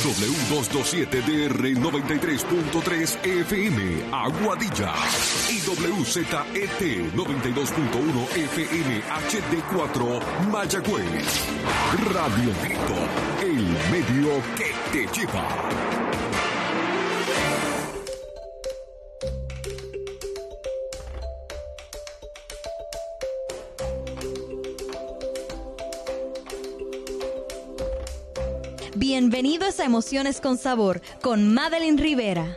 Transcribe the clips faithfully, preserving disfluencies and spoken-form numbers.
W doscientos veintisiete D R noventa y tres punto tres F M, Aguadilla. Y W Z E T noventa y dos punto uno F M H D cuatro, Mayagüez. Radio Grito, el medio que te lleva. Bienvenidos a Emociones con Sabor con Madeline Rivera.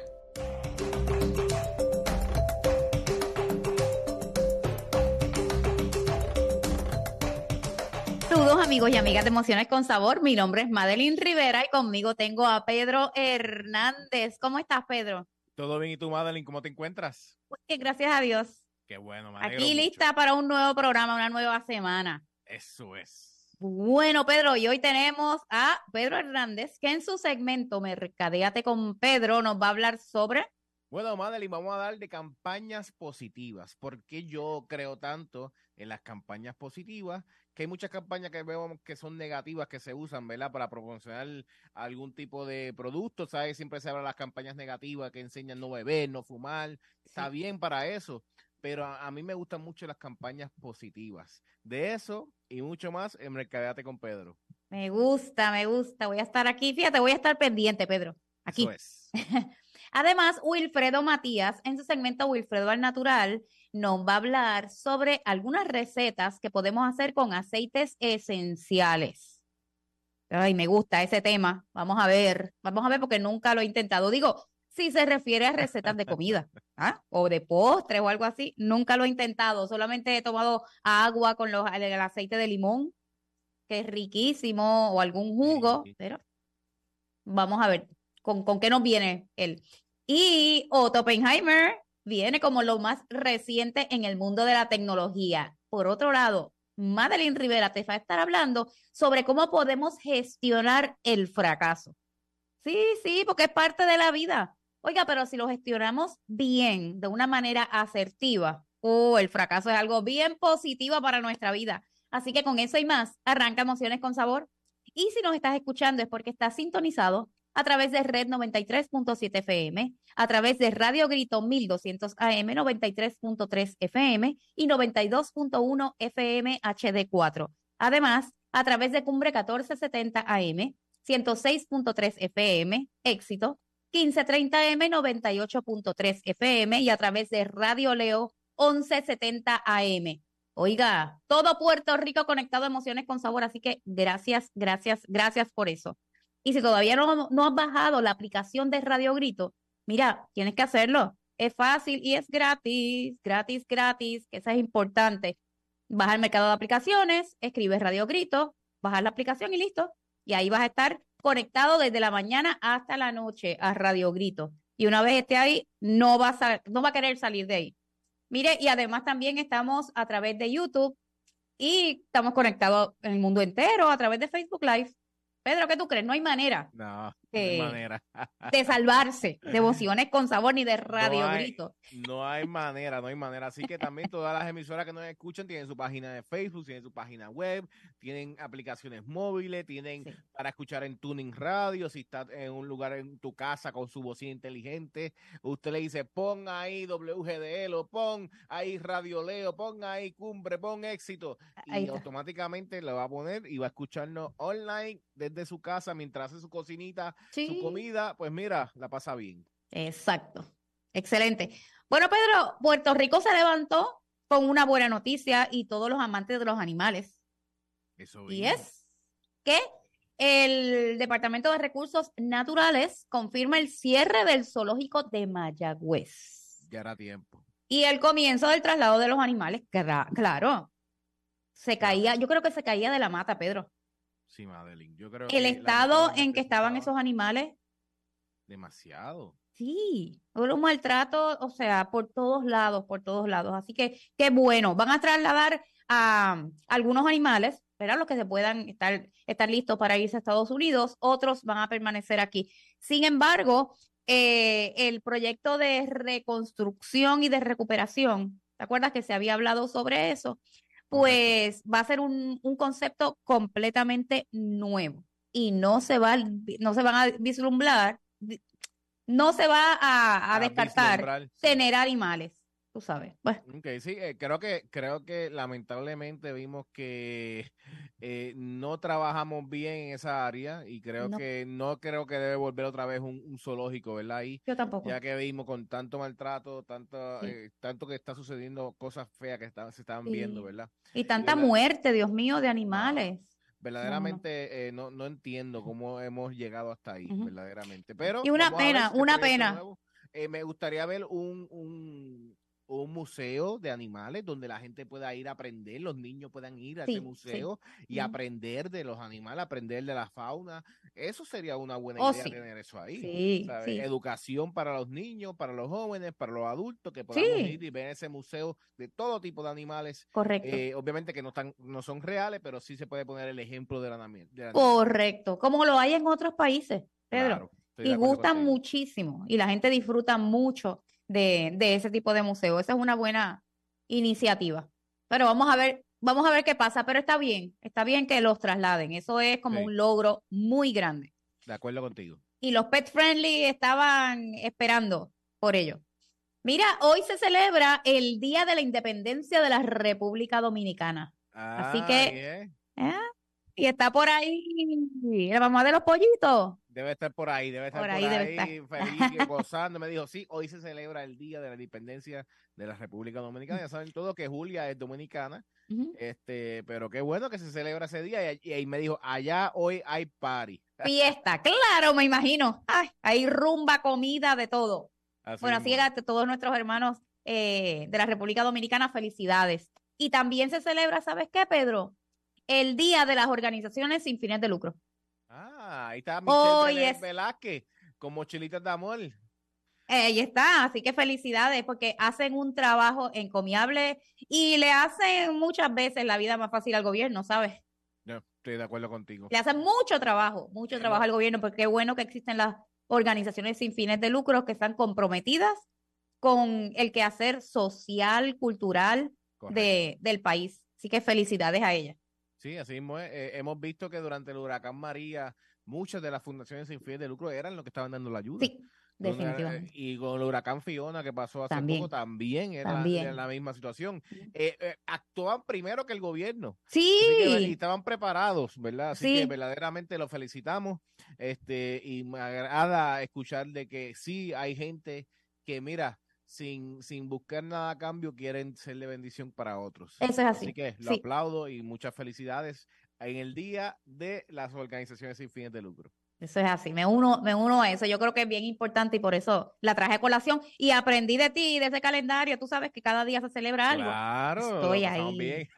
Saludos amigos y amigas de Emociones con Sabor. Mi nombre es Madeline Rivera y conmigo tengo a Pedro Hernández. ¿Cómo estás, Pedro? Todo bien, ¿y tú, Madeline? ¿Cómo te encuentras? Pues que gracias a Dios. Qué bueno, me alegro Aquí mucho. lista para un nuevo programa, una nueva semana. Eso es. Bueno, Pedro, y hoy tenemos a Pedro Hernández, que en su segmento Mercadéate con Pedro nos va a hablar sobre... Bueno, Madeline, vamos a dar de campañas positivas. ¿Por qué yo creo tanto en las campañas positivas? Que hay muchas campañas que vemos que son negativas, que se usan, ¿verdad? Para promocionar algún tipo de producto, ¿sabes? Siempre se habla de las campañas negativas que enseñan no beber, no fumar. Está bien para eso. Pero a, a mí me gustan mucho las campañas positivas. De eso y mucho más en Mercadéate con Pedro. Me gusta, me gusta. Voy a estar aquí. Fíjate, voy a estar pendiente, Pedro. Aquí. Eso es. Además, Wilfredo Matías, en su segmento Wilfredo al Natural, nos va a hablar sobre algunas recetas que podemos hacer con aceites esenciales. Ay, me gusta ese tema. Vamos a ver, vamos a ver porque nunca lo he intentado. Digo, si se refiere a recetas de comida, ¿ah? O de postre o algo así, nunca lo he intentado. Solamente he tomado agua con los, el, el aceite de limón, que es riquísimo, o algún jugo, Sí. pero vamos a ver con, con qué nos viene él. Y Otto Oppenheimer viene como lo más reciente en el mundo de la tecnología. Por otro lado, Madeline Rivera te va a estar hablando sobre cómo podemos gestionar el fracaso. Sí, sí, porque es parte de la vida. Oiga, pero si lo gestionamos bien, de una manera asertiva, oh, el fracaso es algo bien positivo para nuestra vida. Así que con eso y más, arranca Emociones con Sabor. Y si nos estás escuchando es porque estás sintonizado a través de Red noventa y tres punto siete F M, a través de Radio Grito mil doscientos A M, noventa y tres punto tres F M y noventa y dos punto uno F M H D cuatro. Además, a través de Cumbre catorce setenta A M, ciento seis punto tres F M, Éxito, quince treinta A M, noventa y ocho punto tres F M y a través de Radio Leo once setenta A M. Oiga, todo Puerto Rico conectado a Emociones con Sabor, así que gracias, gracias, gracias por eso. Y si todavía no, no has bajado la aplicación de Radio Grito, mira, tienes que hacerlo. Es fácil y es gratis, gratis, gratis, que eso es importante. Baja el mercado de aplicaciones, escribes Radio Grito, bajas la aplicación y listo. Y ahí vas a estar conectado desde la mañana hasta la noche a Radio Grito. Y una vez esté ahí, no vas a, no va a querer salir de ahí. Mire, y además también estamos a través de YouTube y estamos conectados en el mundo entero a través de Facebook Live. Pedro, ¿qué tú crees? No hay manera. No, no de, hay manera. de salvarse de Emociones con Sabor ni de Radio no hay, Grito. No hay manera, no hay manera. Así que también todas las emisoras que nos escuchan tienen su página de Facebook, tienen su página web, tienen aplicaciones móviles, tienen sí. para escuchar en Tuning Radio. Si está en un lugar en tu casa con su bocina inteligente, usted le dice, pon ahí W G D L o pon ahí Radio Leo, pon ahí Cumbre, pon Éxito. Y automáticamente lo va a poner y va a escucharnos online desde de su casa mientras hace su cocinita, sí. su comida, pues mira, la pasa bien. Exacto. Excelente. Bueno, Pedro, Puerto Rico se levantó con una buena noticia y todos los amantes de los animales. Eso y mismo. es que el Departamento de Recursos Naturales confirma el cierre del zoológico de Mayagüez. Ya era tiempo. Y el comienzo del traslado de los animales, claro, se caía, yo creo que se caía de la mata, Pedro. Sí, Madeline, yo creo el que estado en que estaban esos animales. Demasiado. Sí, un maltrato, o sea, por todos lados, por todos lados. Así que, qué bueno, van a trasladar a, a algunos animales, ¿verdad? Los que se puedan estar, estar listos para irse a Estados Unidos, otros van a permanecer aquí. Sin embargo, eh, el proyecto de reconstrucción y de recuperación, ¿te acuerdas que se había hablado sobre eso? Pues va a ser un, un concepto completamente nuevo. y no se va, no se van a vislumbrar, no se va a, a A descartar vislumbrar, sí. tener animales, tú sabes. Bueno, Ok, sí, eh, creo que creo que lamentablemente vimos que eh, no trabajamos bien en esa área y creo no, que no creo que debe volver otra vez un, un zoológico, ¿verdad? Ahí, yo tampoco. ya que vimos con tanto maltrato, tanto, Sí. eh, tanto que está sucediendo cosas feas que están, se estaban Sí. viendo, ¿verdad? Y Y tanta verdad- muerte, Dios mío, de no, animales. No, no, no. verdaderamente eh, no, no entiendo cómo hemos llegado hasta ahí, Ujú. verdaderamente. Pero Y una vamos a ver pena, este una proyecto pena. nuevo. Eh, me gustaría ver un, un, un museo de animales donde la gente pueda ir a aprender, los niños puedan ir a ese Sí, sí. museo y Ujú. aprender de los animales, aprender de la fauna. Eso sería una buena Oh, idea, sí. tener eso ahí. Sí, ¿Sabes? sí. Educación para los niños, para los jóvenes, para los adultos, que podamos ir Sí, y ver ese museo de todo tipo de animales. correcto. Eh, obviamente que no, están, no son reales, pero sí se puede poner el ejemplo del animal. Del animal. Correcto, como lo hay en otros países, Pedro. Claro, estoy de Y acuerdo gustan contigo. muchísimo y la gente disfruta mucho de, de ese tipo de museo. Esa es una buena iniciativa. Pero vamos a ver, vamos a ver qué pasa, pero está bien, está bien que los trasladen. Eso es como Sí, un logro muy grande. de acuerdo contigo. Y los pet friendly estaban esperando por ello. Mira, hoy se celebra el Día de la Independencia de la República Dominicana. Así Ah, que, bien. ¿eh? Y está por ahí la mamá de los pollitos. Debe estar por ahí, debe estar Por por ahí debe ahí, estar. feliz y gozando. Me dijo, sí, hoy se celebra el Día de la Independencia de la República Dominicana. Ya saben todos que Julia es dominicana, Ujú. este, pero qué bueno que se celebra ese día. Y, y ahí me dijo, allá hoy hay party. Fiesta, claro, me imagino. Ay, hay rumba, comida, de todo. Así Bueno, así mismo. que a todos nuestros hermanos eh, de la República Dominicana, felicidades. Y también se celebra, ¿sabes qué, Pedro? El Día de las Organizaciones sin fines de lucro. Ah, ahí está Michelle Hoy Vele- es, Velázquez con mochilitas de amor. eh, ahí está, así que felicidades porque hacen un trabajo encomiable y le hacen muchas veces la vida más fácil al gobierno, ¿sabes? Yo estoy de acuerdo contigo. Le hacen mucho trabajo, mucho trabajo Hemos- al gobierno, porque qué bueno que existen las organizaciones sin fines de lucro que están comprometidas con el quehacer social, cultural Correcto. de, del país. Así que felicidades a ellas. Sí, así mismo es. Eh, hemos visto que durante el huracán María, muchas de las fundaciones sin fines de lucro eran los que estaban dando la ayuda. Sí, Donde, eh, definitivamente. y con el huracán Fiona que pasó hace También. poco, también era, la- También. era la misma situación. Eh, eh, actuaban primero que el gobierno. Sí. Así que, y estaban preparados, ¿verdad? Así Sí. que verdaderamente los felicitamos. Este, y me agrada escuchar de que sí hay gente que, mira, sin, sin buscar nada a cambio, quieren ser de bendición para otros. Eso es así. Así que lo Sí. aplaudo y muchas felicidades en el Día de las Organizaciones sin fines de lucro. Eso es así, me uno, me uno a eso. Yo creo que es bien importante y por eso la traje a colación y aprendí de ti, de ese calendario. Tú sabes que cada día se celebra algo. Claro, Estoy lo pasamos ahí. bien.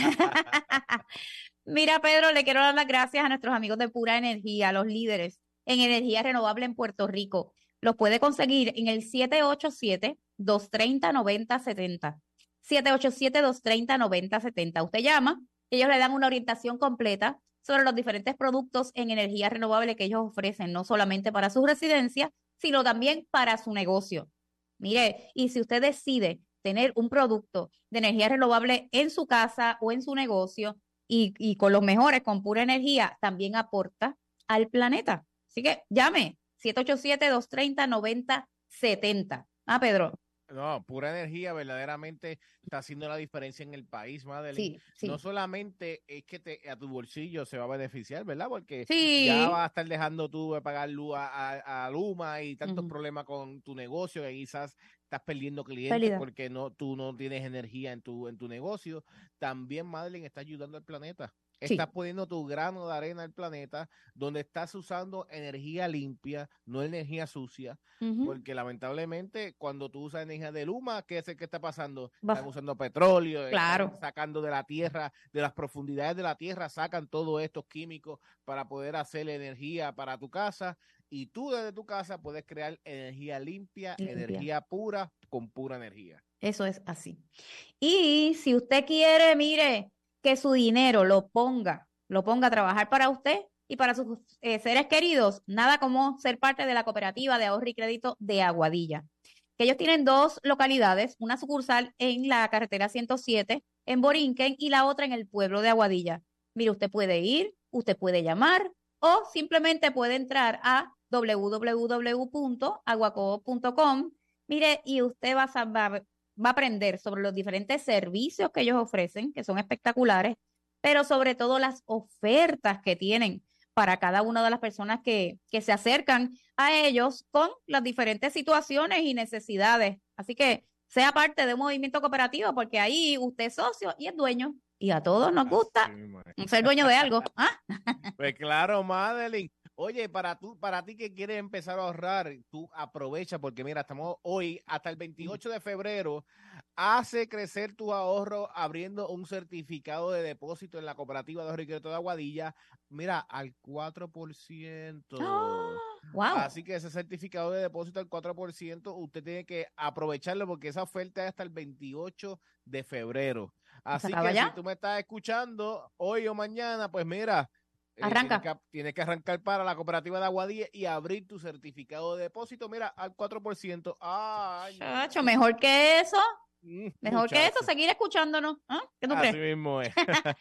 Mira, Pedro, le quiero dar las gracias a nuestros amigos de Pura Energía, los líderes en energía renovable en Puerto Rico. Los puede conseguir en el siete ocho siete, dos tres cero, nueve cero siete cero. siete ocho siete, dos tres cero, nueve cero siete cero. Usted llama y ellos le dan una orientación completa sobre los diferentes productos en energía renovable que ellos ofrecen, no solamente para su residencia, sino también para su negocio. Mire, y si usted decide tener un producto de energía renovable en su casa o en su negocio y, y con los mejores, con Pura Energía, también aporta al planeta. Así que llame, siete ocho siete, dos tres cero, nueve cero siete cero. Ah, Pedro. No, Pura Energía verdaderamente está haciendo la diferencia en el país, Madeline. Sí, sí. No solamente es que te, a tu bolsillo se va a beneficiar, ¿verdad? Porque Sí. ya vas a estar dejando tú de pagar luz a, a, a Luma y tantos Ujú. problemas con tu negocio que quizás estás perdiendo clientes Pérdida. porque no, tú no tienes energía en tu, en tu negocio. También, Madeline, está ayudando al planeta. Sí. Estás poniendo tu grano de arena al planeta, donde estás usando energía limpia, no energía sucia, Ujú. porque lamentablemente cuando tú usas energía de Luma, ¿qué es el que está pasando? Va. Están usando petróleo, Claro. están sacando de la tierra, de las profundidades de la tierra, sacan todos estos químicos para poder hacer energía para tu casa, y tú desde tu casa puedes crear energía limpia, Limpia. energía pura, con pura energía. Eso es así. Y si usted quiere, mire, que su dinero lo ponga, lo ponga a trabajar para usted y para sus eh, seres queridos, nada como ser parte de la cooperativa de ahorro y crédito de Aguadilla. Que ellos tienen dos localidades, una sucursal en la carretera ciento siete en Borinquen y la otra en el pueblo de Aguadilla. Mire, usted puede ir, usted puede llamar o simplemente puede entrar a w w w punto aguacoop punto com. Mire, y usted va a, va, va a aprender sobre los diferentes servicios que ellos ofrecen, que son espectaculares, pero sobre todo las ofertas que tienen para cada una de las personas que, que se acercan a ellos con las diferentes situaciones y necesidades. Así que sea parte de un movimiento cooperativo, porque ahí usted es socio y es dueño. Y a todos nos gusta ser dueño de algo. ¿Ah? Pues claro, Madeline. Oye, para tú, para ti que quieres empezar a ahorrar, tú aprovecha, porque mira, estamos hoy hasta el veintiocho de febrero. Hace crecer tu ahorro abriendo un certificado de depósito en la cooperativa de ahorro y crédito de Aguadilla. Mira, al cuatro por ciento. Oh, wow. Así que ese certificado de depósito al cuatro por ciento, usted tiene que aprovecharlo porque esa oferta es hasta el veintiocho de febrero. Así que ya, si tú me estás escuchando hoy o mañana, pues mira, arranca. Eh, tienes, que, tienes que arrancar para la cooperativa de Aguadilla y abrir tu certificado de depósito, mira, al cuatro por ciento. Ay, Chacho, mejor que eso. Mejor Muchacho. que eso, seguir escuchándonos. ¿Ah? ¿Qué tú Así crees? mismo es.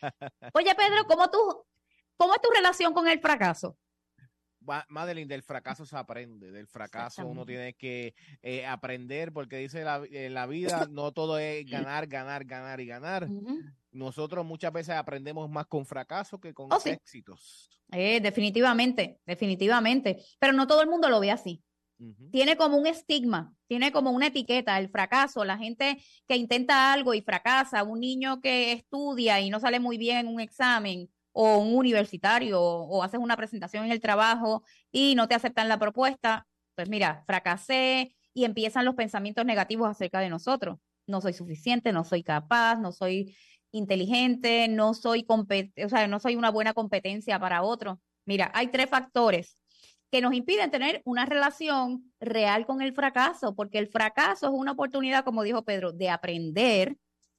Oye, Pedro, ¿cómo tú, cómo es tu relación con el fracaso? Madeline, del fracaso se aprende, del fracaso uno tiene que eh, aprender, porque dice la, eh, la vida no todo es ganar, ganar, ganar y ganar. Uh-huh. Nosotros muchas veces aprendemos más con fracaso que con oh, sí. éxitos. Eh, definitivamente, definitivamente, pero no todo el mundo lo ve así. Uh-huh. Tiene como un estigma, tiene como una etiqueta, el fracaso, la gente que intenta algo y fracasa, un niño que estudia y no sale muy bien en un examen, o un universitario, o, o haces una presentación en el trabajo y no te aceptan la propuesta, pues mira, fracasé, y empiezan los pensamientos negativos acerca de nosotros. No soy suficiente, no soy capaz, no soy inteligente, no soy compet- o sea, no soy una buena competencia para otro. Mira, hay tres factores que nos impiden tener una relación real con el fracaso, porque el fracaso es una oportunidad, como dijo Pedro, de aprender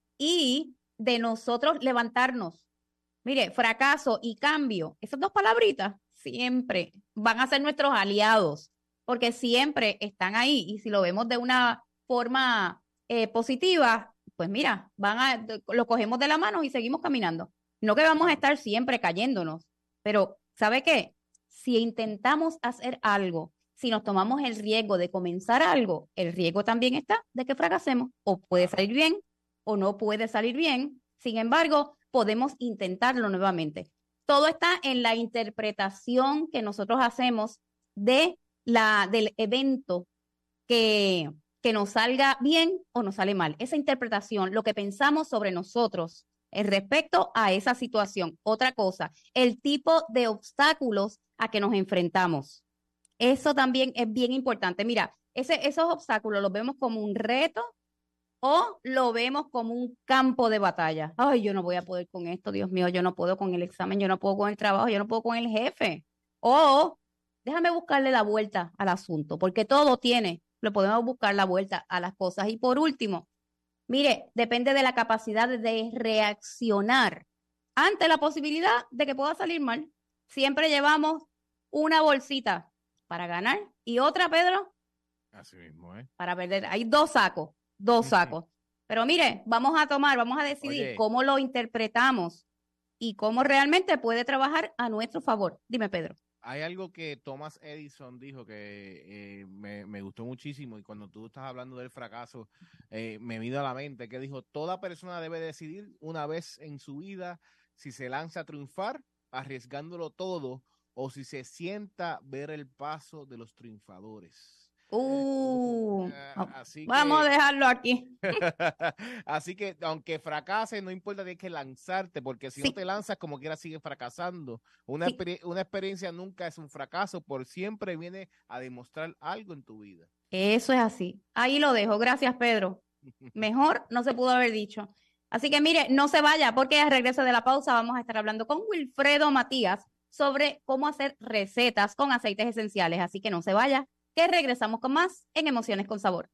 y de nosotros levantarnos. Mire, fracaso y cambio, esas dos palabritas siempre van a ser nuestros aliados, porque siempre están ahí, y si lo vemos de una forma eh, positiva, pues mira, van a, lo cogemos de la mano y seguimos caminando. No que vamos a estar siempre cayéndonos, pero ¿sabe qué? Si intentamos hacer algo, si nos tomamos el riesgo de comenzar algo, el riesgo también está de que fracasemos, o puede salir bien o no puede salir bien. Sin embargo, podemos intentarlo nuevamente. Todo está en la interpretación que nosotros hacemos de la, del evento que, que nos salga bien o nos sale mal. Esa interpretación, lo que pensamos sobre nosotros en respecto a esa situación. Otra cosa, el tipo de obstáculos a que nos enfrentamos. Eso también es bien importante. Mira, ese, esos obstáculos los vemos como un reto, o lo vemos como un campo de batalla. Ay, yo no voy a poder con esto, Dios mío, yo no puedo con el examen, yo no puedo con el trabajo, yo no puedo con el jefe. O déjame buscarle la vuelta al asunto, porque todo tiene, le podemos buscar la vuelta a las cosas. Y por último, mire, depende de la capacidad de reaccionar ante la posibilidad de que pueda salir mal. Siempre llevamos una bolsita para ganar y otra, Pedro, así mismo, ¿eh? para perder. Hay dos sacos. Dos sacos. Pero mire, vamos a tomar, vamos a decidir Oye, cómo lo interpretamos y cómo realmente puede trabajar a nuestro favor. Dime, Pedro. Hay algo que Thomas Edison dijo que eh, me, me gustó muchísimo, y cuando tú estás hablando del fracaso, eh, me vino a la mente, que dijo: toda persona debe decidir una vez en su vida si se lanza a triunfar arriesgándolo todo, o si se sienta ver el paso de los triunfadores. Uh, Así vamos que, a dejarlo aquí. Así que aunque fracases, no importa, tienes que lanzarte, porque si sí. no te lanzas, como quiera sigues fracasando. Una, sí. exper- una experiencia nunca es un fracaso, por siempre viene a demostrar algo en tu vida. Eso es así. Ahí lo dejo. Gracias, Pedro. Mejor no se pudo haber dicho. Así que mire, no se vaya, porque al regreso de la pausa vamos a estar hablando con Wilfredo Matías sobre cómo hacer recetas con aceites esenciales. Así que no se vaya, que regresamos con más en Emociones con Sabor.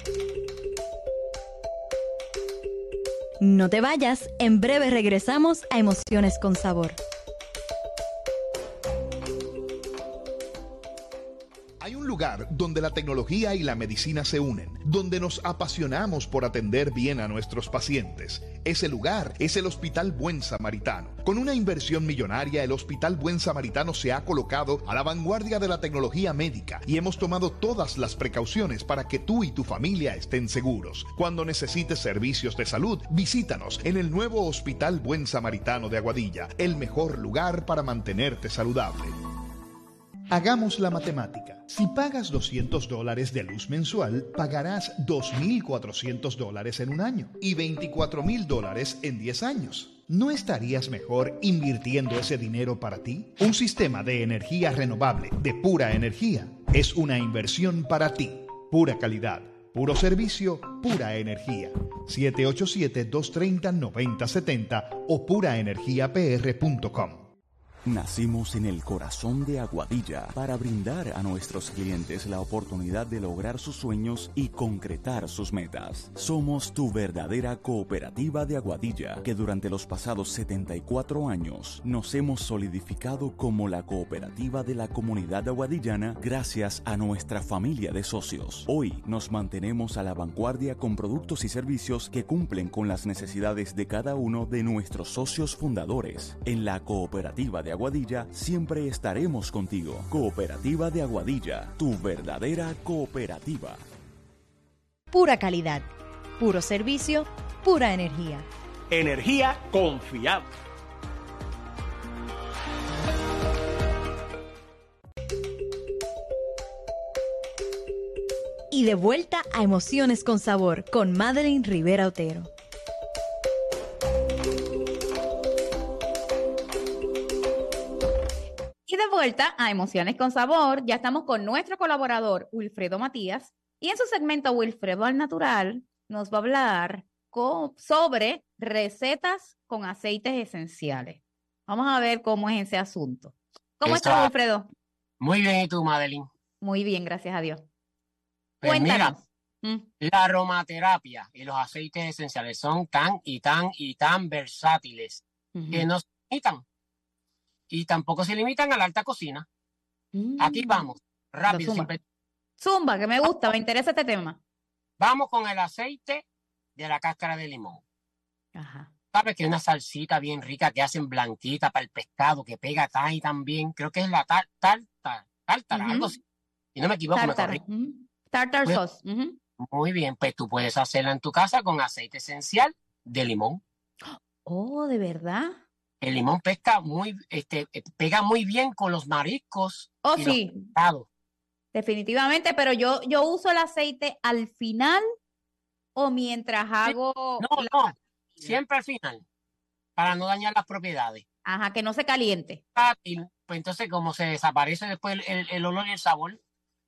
No te vayas, en breve regresamos a Emociones con Sabor. Hay un lugar donde la tecnología y la medicina se unen, donde nos apasionamos por atender bien a nuestros pacientes. Ese lugar es el Hospital Buen Samaritano. Con una inversión millonaria, el Hospital Buen Samaritano se ha colocado a la vanguardia de la tecnología médica y hemos tomado todas las precauciones para que tú y tu familia estén seguros. Cuando necesites servicios de salud, visítanos en el nuevo Hospital Buen Samaritano de Aguadilla, el mejor lugar para mantenerte saludable. Hagamos la matemática. Si pagas doscientos dólares de luz mensual, pagarás dos mil cuatrocientos dólares en un año y veinticuatro mil dólares en diez años. ¿No estarías mejor invirtiendo ese dinero para ti? Un sistema de energía renovable, de pura energía, es una inversión para ti. Pura calidad, puro servicio, pura energía. siete ocho siete, dos tres cero, nueve cero siete cero o pura energía p r punto com. Nacimos en el corazón de Aguadilla para brindar a nuestros clientes la oportunidad de lograr sus sueños y concretar sus metas. Somos tu verdadera cooperativa de Aguadilla, que durante los pasados setenta y cuatro años nos hemos solidificado como la cooperativa de la comunidad aguadillana gracias a nuestra familia de socios. Hoy nos mantenemos a la vanguardia con productos y servicios que cumplen con las necesidades de cada uno de nuestros socios fundadores. En la cooperativa de Aguadilla siempre estaremos contigo. Cooperativa de Aguadilla, tu verdadera cooperativa. Pura calidad, puro servicio, pura energía. Energía confiable. Y de vuelta a Emociones con Sabor con Madeline Rivera Otero. Y de vuelta a Emociones con Sabor, ya estamos con nuestro colaborador Wilfredo Matías, y en su segmento Wilfredo al Natural nos va a hablar con, sobre recetas con aceites esenciales. Vamos a ver cómo es ese asunto. ¿Cómo Está estás, Wilfredo? Muy bien, ¿y tú, Madeline? Muy bien, gracias a Dios. Pues Cuéntanos. mira, Mm. la aromaterapia y los aceites esenciales son tan y tan y tan versátiles Ujú. que no se limitan. Y tampoco se limitan a la alta cocina. Mm. Aquí vamos, rápido, Zumba. sin pe- Zumba, que me gusta, me interesa este tema. Vamos con el aceite de la cáscara de limón. Ajá. ¿Sabes que es una salsita bien rica que hacen blanquita para el pescado, que pega tan y tan bien? Creo que es la tar, tar, tar, tártara, Ujú. algo así. Si no me equivoco, me Tartar. corrijo. Ujú. Tartar Pues- sauce. Ujú. Muy bien, pues tú puedes hacerla en tu casa con aceite esencial de limón. Oh, ¿de verdad? El limón pesca muy, este, eh, pega muy bien con los mariscos Oh, y los sí, pescados. definitivamente, pero yo, yo uso el aceite al final o mientras hago No, la- no, siempre al final, para no dañar las propiedades. Ajá, que no se caliente. Fácil, pues entonces como se desaparece después el, el- el olor y el sabor,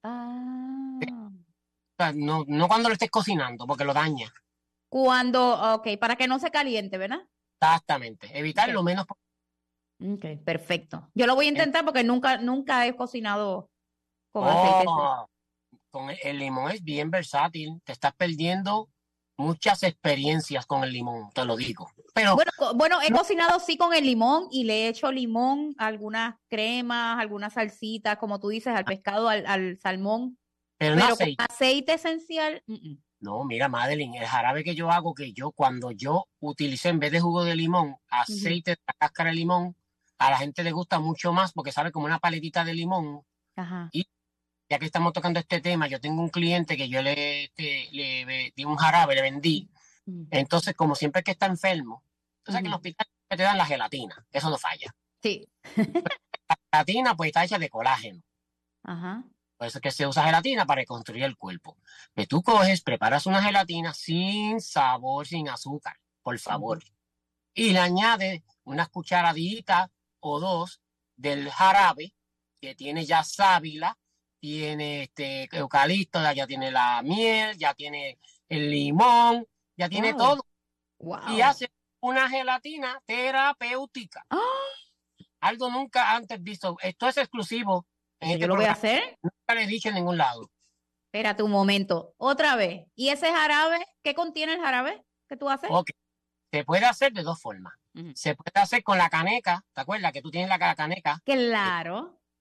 Ah. o sea, no, no cuando lo estés cocinando, porque lo daña. Cuando, ok, para que no se caliente, ¿verdad? Exactamente, evitar Ok. lo menos. Ok, perfecto. Yo lo voy a intentar porque nunca, nunca he cocinado con aceite. Oh, con el, el limón es bien versátil, te estás perdiendo muchas experiencias con el limón, te lo digo. Pero Bueno, co- bueno, he cocinado sí con el limón y le he hecho limón a algunas cremas, algunas salsitas, como tú dices, al pescado, al, al salmón, pero no pero con aceite. aceite esencial, mm, mm. No, mira, Madeline, el jarabe que yo hago, que yo cuando yo utilicé en vez de jugo de limón, aceite de la cáscara de limón, a la gente le gusta mucho más porque sabe como una paletita de limón. Ajá. Ya que estamos tocando este tema, yo tengo un cliente que yo le, este, le ve- di un jarabe, le vendí. Mm. Entonces, como siempre que está enfermo, tú sabes que en el Ujú. hospital te dan la gelatina, eso no falla. Sí. La gelatina pues está hecha de colágeno. Ajá. Por eso es que se usa gelatina para reconstruir el cuerpo. Que tú coges, preparas una gelatina sin sabor, sin azúcar, por favor. Y le añades unas cucharaditas o dos del jarabe, que tiene ya sábila, tiene este eucalipto, ya tiene la miel, ya tiene el limón, ya tiene Wow. todo. Wow. Y hace una gelatina terapéutica. ¡Ah! Algo nunca antes visto. Esto es exclusivo. En Eso este yo lo voy a programa. hacer. Nunca le he dicho en ningún lado. Espérate un momento. Otra vez. ¿Y ese jarabe? ¿Qué contiene el jarabe que tú haces? Ok. Se puede hacer de dos formas. Ujú. Se puede hacer con la caneca, ¿te acuerdas que tú tienes la ca- caneca? Claro.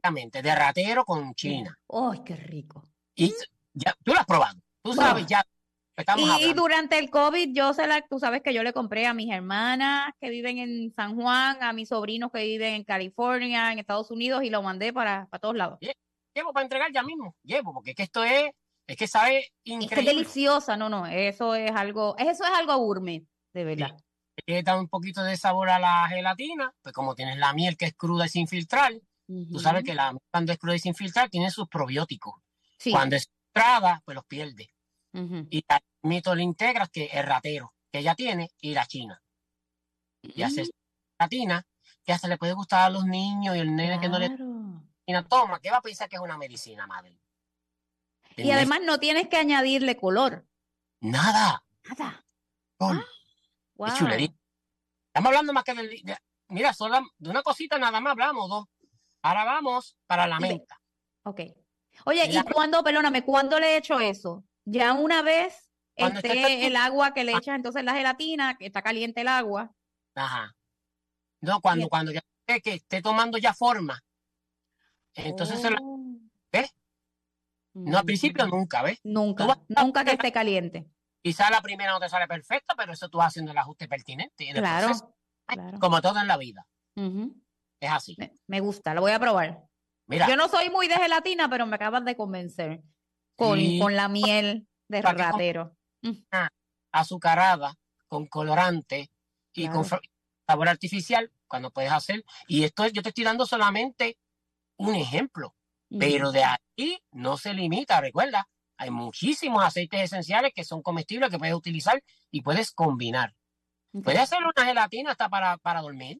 Exactamente, de ratero con China. ¡Ay, qué rico! Y ya, tú lo has probado, tú sabes, ya estamos Y, y hablando. durante el COVID, yo se la, tú sabes que yo le compré a mis hermanas que viven en San Juan, a mis sobrinos que viven en California, en Estados Unidos, y lo mandé para, para todos lados. Lle- Llevo para entregar ya mismo, llevo, porque es que esto es, es que sabe Es que es increíble. deliciosa, no, no, eso es algo, eso es algo gourmet, de verdad. Sí. Le da un poquito de sabor a la gelatina, pues como tienes la miel que es cruda y sin filtrar, tú sabes que la miel cuando es cruda y sin filtrar tiene sus probióticos. Sí. Cuando es filtrada, pues los pierde. Ujú. Y al mito le integras que el ratero que ella tiene y la china. Y haces gelatina que hasta le puede gustar a los niños y el nene que no le Claro. medicina toma, ¿qué va a pensar que es una medicina, madre? Y además no tienes que añadirle color. Nada. Nada. Sol. Wow. Es chulería. Estamos hablando más que del... de- mira, solo de una cosita nada más hablamos, dos. Ahora vamos para la Dime. menta. Ok. Oye, ¿y La- cuándo, perdóname, cuándo le he hecho eso? Ya una vez Cuando esté esté- el agua que le echas entonces la gelatina, que está caliente el agua. Ajá. No, cuando, Bien. cuando ya esté, que esté tomando ya forma. Entonces, se la- Oh. ¿ves? No, al Mm. principio nunca, ¿ves? Nunca, Tú vas- nunca que esté caliente. Quizá la primera no te sale perfecta, pero eso tú vas haciendo el ajuste pertinente. En el Claro, proceso, claro. como todo en la vida. Ujú. Es así. Me, me gusta, lo voy a probar. Mira, Yo no soy muy de gelatina, pero me acabas de convencer con, Sí. con la miel de ¿Para qué com- ratero. Mm, azucarada, con colorante y Claro. con fr- sabor artificial, cuando puedes hacer. Y esto es, yo te estoy dando solamente un ejemplo, ujú. pero de aquí no se limita, recuerda, hay muchísimos aceites esenciales que son comestibles que puedes utilizar y puedes combinar. Ok. Puedes hacer una gelatina hasta para, para dormir,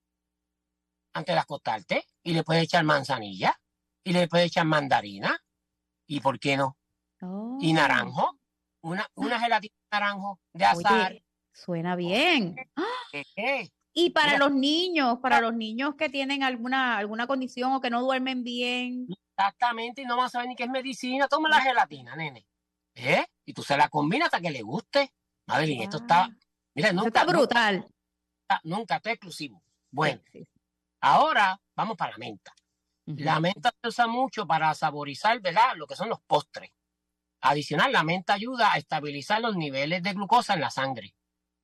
antes de acostarte, y le puedes echar manzanilla, y le puedes echar mandarina, y ¿por qué no? Oh. Y naranjo, una, una gelatina de naranjo de azar. Oye, suena bien. ¿Qué, qué? Y para Mira. los niños, para los niños que tienen alguna, alguna condición o que no duermen bien. Exactamente, y no van a saber ni qué es medicina. Toma la gelatina, nene. ¿Eh? Y tú se la combinas hasta que le guste. Madeline, esto está. Mira, Eso nunca, está brutal. nunca, nunca está exclusivo. Bueno, Sí, sí. ahora vamos para la menta. Ujú. La menta se usa mucho para saborizar, ¿verdad? Lo que son los postres. Adicional, la menta ayuda a estabilizar los niveles de glucosa en la sangre.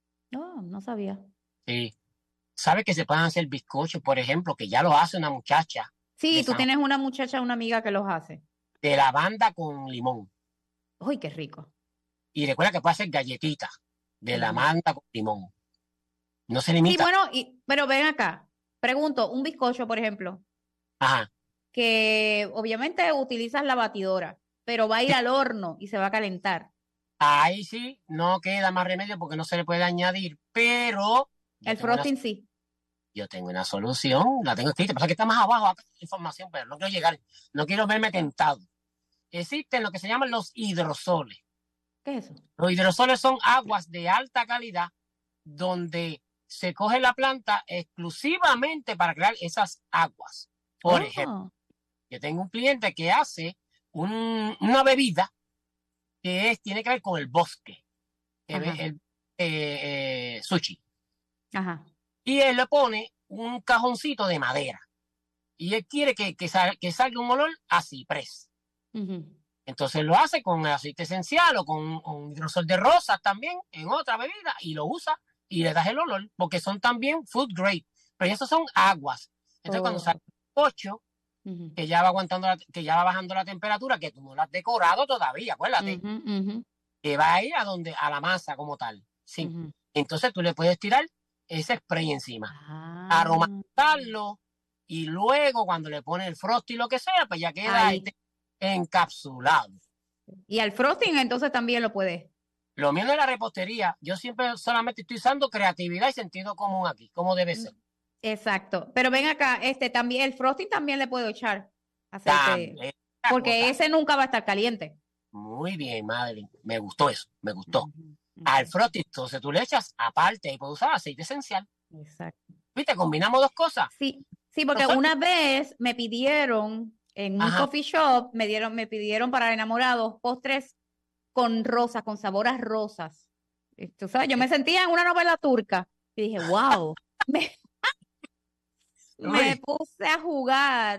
No, no sabía. Sí. ¿Sabe que se pueden hacer bizcochos, por ejemplo, que ya lo hace una muchacha Sí, de tú San- tienes una muchacha, una amiga que los hace. de lavanda con limón? Uy, qué rico. Y recuerda que puede hacer galletitas de Ujú. lavanda con limón. No se Sí, limita. bueno, y, pero ven acá. Pregunto, un bizcocho, por ejemplo, Ajá. que obviamente utilizas la batidora, pero va a ir al horno y se va a calentar. Ahí sí, no queda más remedio porque no se le puede añadir, pero yo El tengo una- frosting sí. yo tengo una solución, la tengo escrita, pasa que está más abajo acá la información, pero no quiero llegar, no quiero verme tentado. Existen lo que se llaman los hidrosoles. ¿Qué es eso? Los hidrosoles son aguas de alta calidad donde se coge la planta exclusivamente para crear esas aguas. Por Oh, ejemplo, yo tengo un cliente que hace un- una bebida que es, tiene que ver con el bosque, el, Ajá. el, eh, eh, sushi. Ajá. Y él le pone un cajoncito de madera. Y él quiere que, que, sal- que salga un olor a ciprés. Ujú. Entonces lo hace con aceite esencial o con, con hidrosol de rosas también en otra bebida y lo usa y le das el olor porque son también food grade. Pero esas son aguas. Entonces cuando Oh. sale el ocho, Ujú. que ya va aguantando, la- que ya va bajando la temperatura, que tú no la has decorado todavía, acuérdate, Ujú, ujú, que va a ir a donde, a la masa como tal. Sí. ujú. Entonces tú le puedes tirar ese spray encima, Ah. aromatizarlo y luego cuando le pones el frost y lo que sea, pues ya queda Ahí. este encapsulado. Y al frosting entonces también lo puedes. Lo mío de la repostería, yo siempre solamente estoy usando creatividad y sentido común aquí, como debe ser. Exacto. Pero ven acá, este también, el frosting también le puedo echar aceite. También, la Porque cosa. ese nunca va a estar caliente. Muy bien, Madeline. Me gustó eso, me gustó. Ujú, Al ok. frosting, entonces tú le echas aparte y puedes usar aceite esencial. Exacto. ¿Viste? Combinamos dos cosas. Sí, sí, porque Nosotros- una vez me pidieron en un Ajá. coffee shop, me dieron, me pidieron para enamorados postres con rosas, con sabor a rosas. Y tú sabes, yo me sentía en una novela turca y dije, wow, me, me Uy. puse a jugar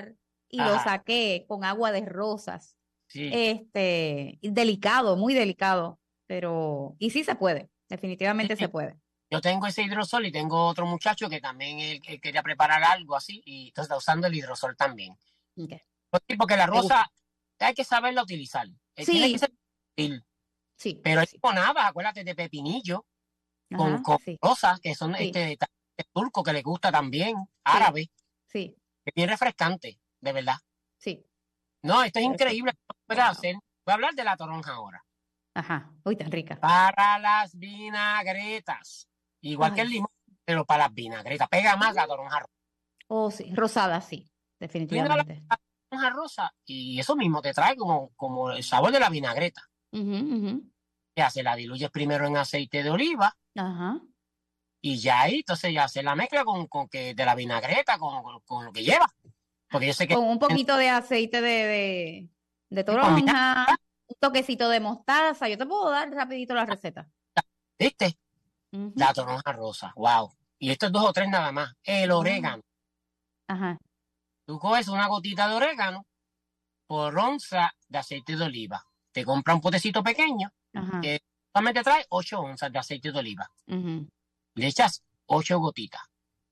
y Ajá. lo saqué con agua de rosas. Sí. Este, delicado, muy delicado, pero, y sí se puede, definitivamente Sí. se puede. Yo tengo ese hidrosol y tengo otro muchacho que también él, él quería preparar algo así y entonces está usando el hidrosol también. Okay. Porque la Me gusta. rosa hay que saberla utilizar. Eh, Sí. Tiene que ser útil. Sí. Pero hay sí. con habas, acuérdate de pepinillo, con, Ajá, con sí. rosas, que son Sí. este, de turco que le gusta también, árabe, Sí, que es bien refrescante, de verdad. sí. No, esto es Perfecto. increíble. Puedes Wow. hacer. Voy a hablar de la toronja ahora. Ajá. Uy, tan rica. Para las vinagretas. Igual Ay. que el limón, pero para las vinagretas. Pega más la toronja rosa. Oh, sí. Rosada, sí. Definitivamente. La toronja rosa y eso mismo te trae como, como el sabor de la vinagreta. Ujú, ujú. Ya se la diluyes primero en aceite de oliva Ajá. y ya ahí, entonces ya se la mezcla con, con que de la vinagreta, con, con, con lo que lleva. Porque yo sé que Con un poquito de aceite de, de, de con toronja, un toquecito de mostaza. Yo te puedo dar rapidito la receta. ¿viste? Ujú. La toronja rosa, wow. Y esto es dos o tres nada más. El orégano. Ajá. Tú coges una gotita de orégano por onza de aceite de oliva. Te compra un potecito pequeño Ajá. que solamente trae ocho onzas de aceite de oliva. Ujú. Le echas ocho gotitas.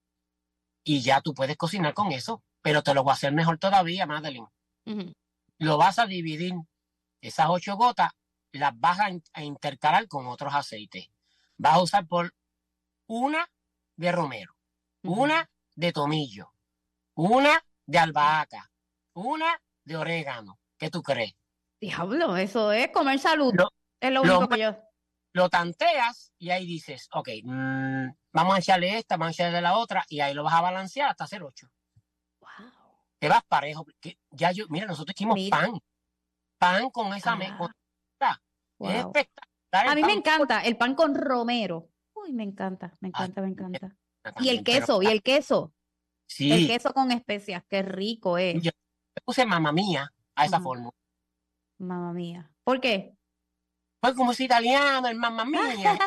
Y ya tú puedes cocinar con eso. Pero te lo voy a hacer mejor todavía, Madeline. Ujú. Lo vas a dividir. Esas ocho gotas las vas a, in- a intercalar con otros aceites. Vas a usar por una de romero, Ujú. una de tomillo, una de albahaca, una de orégano. ¿Qué tú crees? Diablo, eso es comer salud. Lo- es lo lo único que yo. Lo tanteas y ahí dices, ok, mm, vamos a echarle esta, vamos a echarle la otra y ahí lo vas a balancear hasta hacer ocho. Wow. Te vas parejo. Que ya yo, mira, nosotros hicimos Mira. pan. Pan con esa Ah, me- con- wow. Es espectacular. A el mí pan me encanta el pan con romero. Uy, me encanta, me Ay, encanta, me encanta. Y también, el pero- queso, y el queso. Sí, El queso con especias, qué rico es. yo le puse mamá mía a esa Ajá. forma. Mamma mía. ¿Por qué? Pues como es italiano, el mamá mía.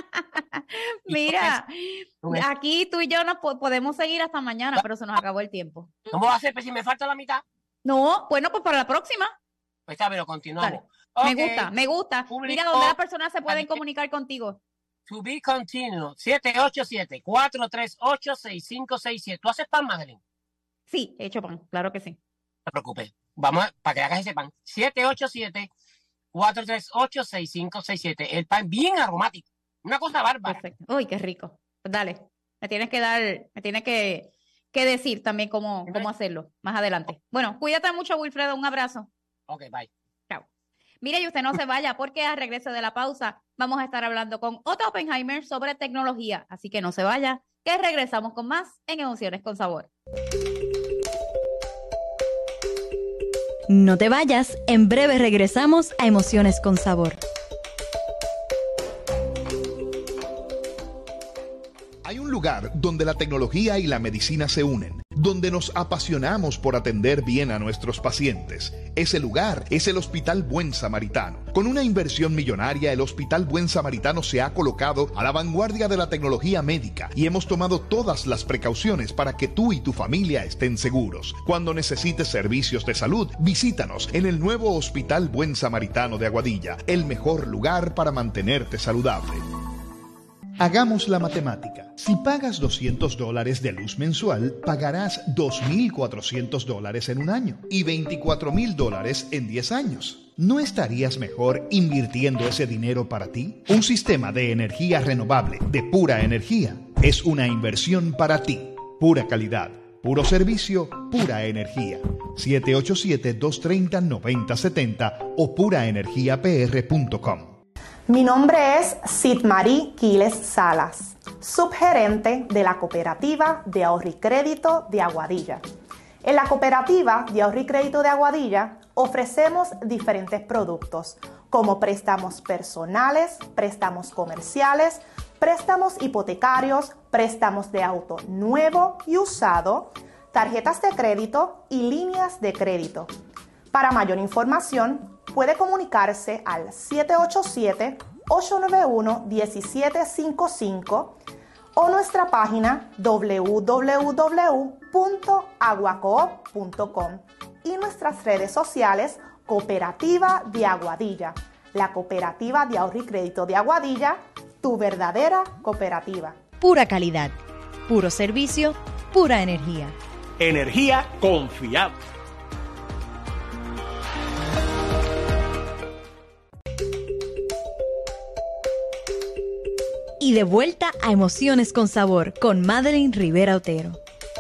Y Mira, entonces, aquí tú y yo nos po- podemos seguir hasta mañana, pero se nos acabó el tiempo. ¿cómo va a ser? Pues si me falta la mitad, No, bueno, pues para la próxima. pues está, pero continuamos. Me Ok, gusta, me gusta. Público, Mira, donde las personas se pueden vale. comunicar contigo. To be continued, siete ocho siete, cuatro tres ocho, seis cinco seis siete. ¿Tú haces pan, Madeline? Sí, he hecho pan, claro que sí. No te preocupes. Vamos a, para que hagas ese pan. siete ocho siete, cuatro tres ocho, seis cinco seis siete. El pan bien aromático. Una cosa bárbara. Perfecto. Uy, qué rico. Pues dale, me tienes que dar, me tienes que, que decir también cómo, cómo hacerlo más adelante. Bueno, cuídate mucho, Wilfredo. Un abrazo. Ok, bye. Chao. Mire, y usted no se vaya porque al regreso de la pausa vamos a estar hablando con Otto Oppenheimer sobre tecnología. Así que no se vaya, que regresamos con más en Emociones con Sabor. No te vayas, en breve regresamos a Emociones con Sabor. Hay un lugar donde la tecnología y la medicina se unen, donde nos apasionamos por atender bien a nuestros pacientes. Ese lugar es el Hospital Buen Samaritano. Con una inversión millonaria, el Hospital Buen Samaritano se ha colocado a la vanguardia de la tecnología médica y hemos tomado todas las precauciones para que tú y tu familia estén seguros. Cuando necesites servicios de salud, visítanos en el nuevo Hospital Buen Samaritano de Aguadilla, el mejor lugar para mantenerte saludable. Hagamos la matemática. Si pagas doscientos dólares de luz mensual, pagarás dos mil cuatrocientos dólares en un año y veinticuatro mil dólares en diez años. ¿No estarías mejor invirtiendo ese dinero para ti? Un sistema de energía renovable, de pura energía, es una inversión para ti. Pura calidad, puro servicio, pura energía. siete ocho siete, dos tres cero, nueve cero siete cero o pura energía p r punto com. Mi nombre es Sidmarí Quiles Salas, subgerente de la Cooperativa de Ahorro y Crédito de Aguadilla. En la Cooperativa de Ahorro y Crédito de Aguadilla ofrecemos diferentes productos como préstamos personales, préstamos comerciales, préstamos hipotecarios, préstamos de auto nuevo y usado, tarjetas de crédito y líneas de crédito. Para mayor información, puede comunicarse al siete ocho siete, ocho nueve uno, uno siete cinco cinco o nuestra página w w w punto aguacoop punto com y nuestras redes sociales Cooperativa de Aguadilla, la Cooperativa de Ahorro y Crédito de Aguadilla, tu verdadera cooperativa. Pura calidad, puro servicio, pura energía. Energía confiable. Y de vuelta a Emociones con Sabor con Madeline Rivera Otero.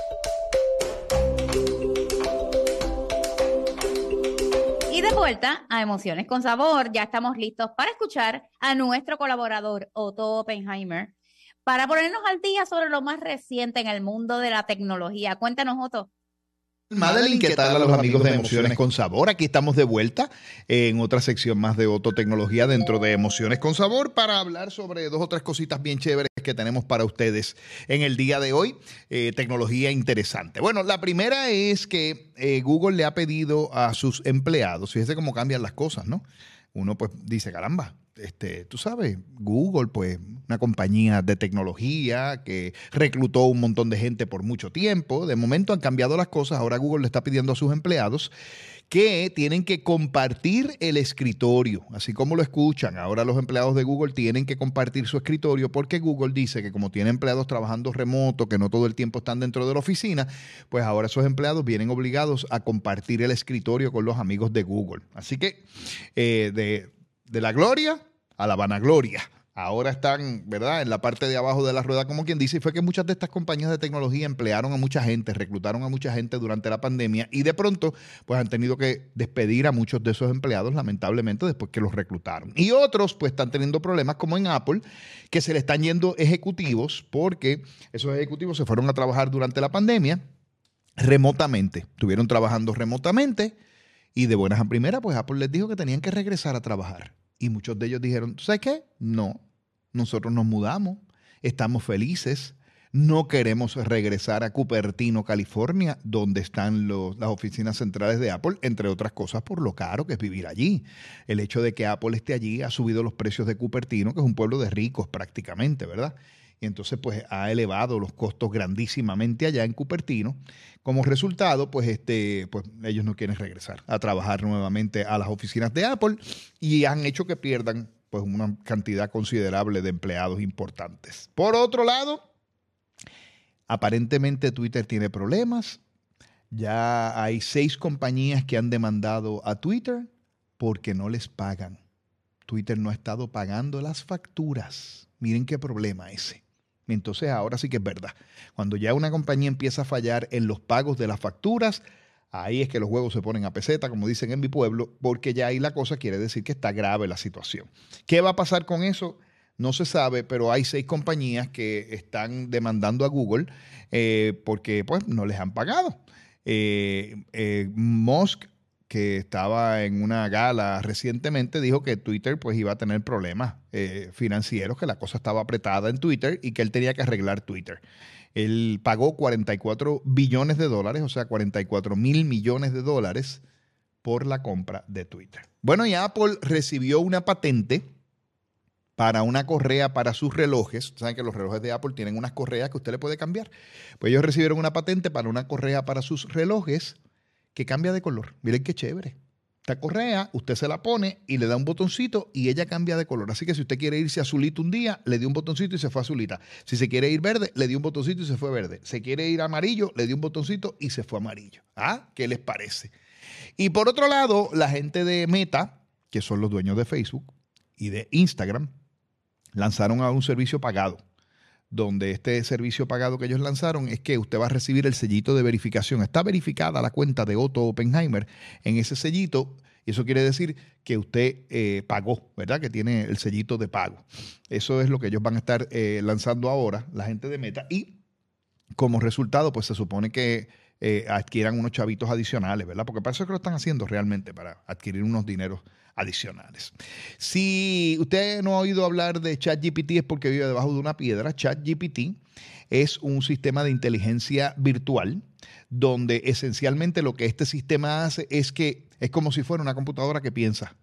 Y de vuelta a Emociones con Sabor, ya estamos listos para escuchar a nuestro colaborador Otto Oppenheimer para ponernos al día sobre lo más reciente en el mundo de la tecnología. Cuéntanos, Otto. Madeline, ¿qué tal a los amigos de Emociones con Sabor? Aquí estamos de vuelta en otra sección más de Otto Tecnología dentro de Emociones con Sabor para hablar sobre dos o tres cositas bien chéveres que tenemos para ustedes en el día de hoy. Eh, tecnología interesante. Bueno, la primera es que eh, Google le ha pedido a sus empleados, fíjese cómo cambian las cosas, ¿no? Uno pues dice, caramba, este, tú sabes, Google, pues una compañía de tecnología que reclutó un montón de gente por mucho tiempo. De momento han cambiado las cosas. Ahora Google le está pidiendo a sus empleados que tienen que compartir el escritorio, así como lo escuchan. Ahora los empleados de Google tienen que compartir su escritorio porque Google dice que como tiene empleados trabajando remoto, que no todo el tiempo están dentro de la oficina, pues ahora esos empleados vienen obligados a compartir el escritorio con los amigos de Google. Así que eh, de, de la gloria a la vanagloria. Ahora están, ¿verdad?, en la parte de abajo de la rueda, como quien dice, y fue que muchas de estas compañías de tecnología emplearon a mucha gente, reclutaron a mucha gente durante la pandemia y de pronto pues han tenido que despedir a muchos de esos empleados, lamentablemente, después que los reclutaron. Y otros pues están teniendo problemas como en Apple, que se le están yendo ejecutivos porque esos ejecutivos se fueron a trabajar durante la pandemia remotamente, estuvieron trabajando remotamente y de buenas a primeras pues Apple les dijo que tenían que regresar a trabajar. Y muchos de ellos dijeron, ¿tú sabes qué? No, nosotros nos mudamos, estamos felices, no queremos regresar a Cupertino, California, donde están los, las oficinas centrales de Apple, entre otras cosas por lo caro que es vivir allí. El hecho de que Apple esté allí ha subido los precios de Cupertino, que es un pueblo de ricos prácticamente, ¿verdad? Y entonces pues ha elevado los costos grandísimamente allá en Cupertino. Como resultado, pues, este, pues ellos no quieren regresar a trabajar nuevamente a las oficinas de Apple y han hecho que pierdan pues una cantidad considerable de empleados importantes. Por otro lado, aparentemente Twitter tiene problemas. Ya hay seis compañías que han demandado a Twitter porque no les pagan. Twitter no ha estado pagando las facturas. Miren qué problema ese. Entonces ahora sí que es verdad. Cuando ya una compañía empieza a fallar en los pagos de las facturas, ahí es que los huevos se ponen a peseta, como dicen en mi pueblo, porque ya ahí la cosa quiere decir que está grave la situación. ¿Qué va a pasar con eso? No se sabe, pero hay seis compañías que están demandando a Google eh, porque pues no les han pagado. Eh, eh, Musk, que estaba en una gala recientemente, dijo que Twitter pues iba a tener problemas eh, financieros, que la cosa estaba apretada en Twitter y que él tenía que arreglar Twitter. Él pagó cuarenta y cuatro billones de dólares, o sea, cuarenta y cuatro mil millones de dólares por la compra de Twitter. Bueno, y Apple recibió una patente para una correa para sus relojes. Saben que los relojes de Apple tienen unas correas que usted le puede cambiar. Pues ellos recibieron una patente para una correa para sus relojes que cambia de color. Miren qué chévere. Esta correa, usted se la pone y le da un botoncito y ella cambia de color. Así que si usted quiere irse azulito un día, le dio un botoncito y se fue azulita. Si se quiere ir verde, le dio un botoncito y se fue verde. Se quiere ir amarillo, le dio un botoncito y se fue amarillo. ¿Ah? ¿Qué les parece? Y por otro lado, la gente de Meta, que son los dueños de Facebook y de Instagram, lanzaron a un servicio pagado, donde este servicio pagado que ellos lanzaron es que usted va a recibir el sellito de verificación. Está verificada la cuenta de Otto Oppenheimer en ese sellito y eso quiere decir que usted eh, pagó, ¿verdad? Que tiene el sellito de pago. Eso es lo que ellos van a estar eh, lanzando ahora, la gente de Meta, y como resultado, pues se supone que eh, adquieran unos chavitos adicionales, ¿verdad? Porque para eso es que lo están haciendo realmente, para adquirir unos dineros adicionales. Si usted no ha oído hablar de ChatGPT es porque vive debajo de una piedra. ChatGPT es un sistema de inteligencia virtual donde esencialmente lo que este sistema hace es que es como si fuera una computadora que piensa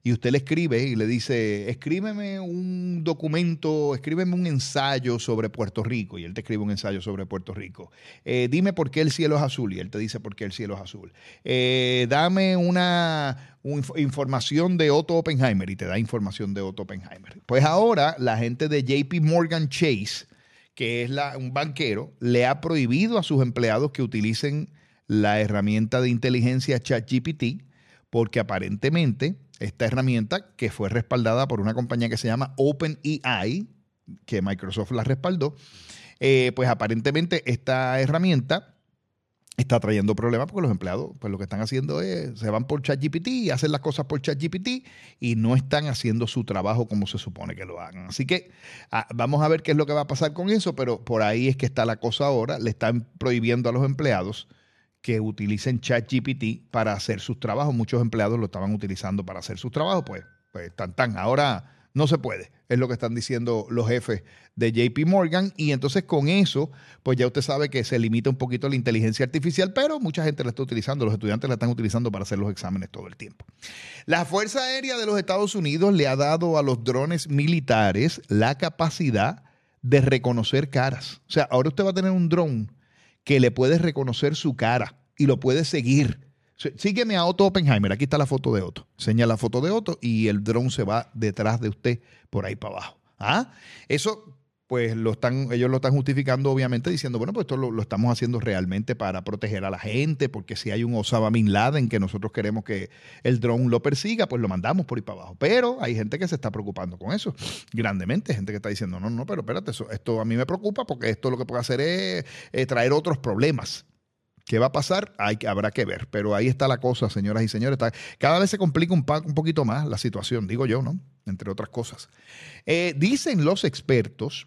y usted le escribe y le dice, escríbeme un documento, escríbeme un ensayo sobre Puerto Rico, y él te escribe un ensayo sobre Puerto Rico. Eh, dime por qué el cielo es azul, y él te dice por qué el cielo es azul. Eh, dame una, una información de Otto Oppenheimer, y te da información de Otto Oppenheimer. Pues ahora la gente de J P Morgan Chase, que es la, un banquero, le ha prohibido a sus empleados que utilicen la herramienta de inteligencia ChatGPT, porque aparentemente esta herramienta, que fue respaldada por una compañía que se llama OpenAI, que Microsoft la respaldó, eh, pues aparentemente esta herramienta está trayendo problemas porque los empleados pues lo que están haciendo es, se van por ChatGPT y hacen las cosas por ChatGPT y no están haciendo su trabajo como se supone que lo hagan. Así que ah, vamos a ver qué es lo que va a pasar con eso, pero por ahí es que está la cosa ahora. Le están prohibiendo a los empleados que utilicen ChatGPT para hacer sus trabajos. Muchos empleados lo estaban utilizando para hacer sus trabajos, pues, pues tan tan. Ahora no se puede, es lo que están diciendo los jefes de J P Morgan, y entonces con eso, pues ya usted sabe que se limita un poquito la inteligencia artificial, pero mucha gente la está utilizando, los estudiantes la están utilizando para hacer los exámenes todo el tiempo. La Fuerza Aérea de los Estados Unidos le ha dado a los drones militares la capacidad de reconocer caras. O sea, ahora usted va a tener un dron que le puede reconocer su cara y lo puede seguir. Sígueme a Otto Oppenheimer. Aquí está la foto de Otto. Enseña la foto de Otto y el dron se va detrás de usted por ahí para abajo. ¿Ah? Eso, pues lo están, ellos lo están justificando, obviamente, diciendo, bueno, pues esto lo, lo estamos haciendo realmente para proteger a la gente, porque si hay un Osama Bin Laden que nosotros queremos que el dron lo persiga, pues lo mandamos por ahí para abajo. Pero hay gente que se está preocupando con eso, grandemente. Gente que está diciendo, no, no, pero espérate, eso, esto a mí me preocupa porque esto lo que puede hacer es eh, traer otros problemas. ¿Qué va a pasar? Hay, habrá que ver. Pero ahí está la cosa, señoras y señores. Está, cada vez se complica un, pa, un poquito más la situación, digo yo, ¿no? Entre otras cosas. Eh, dicen los expertos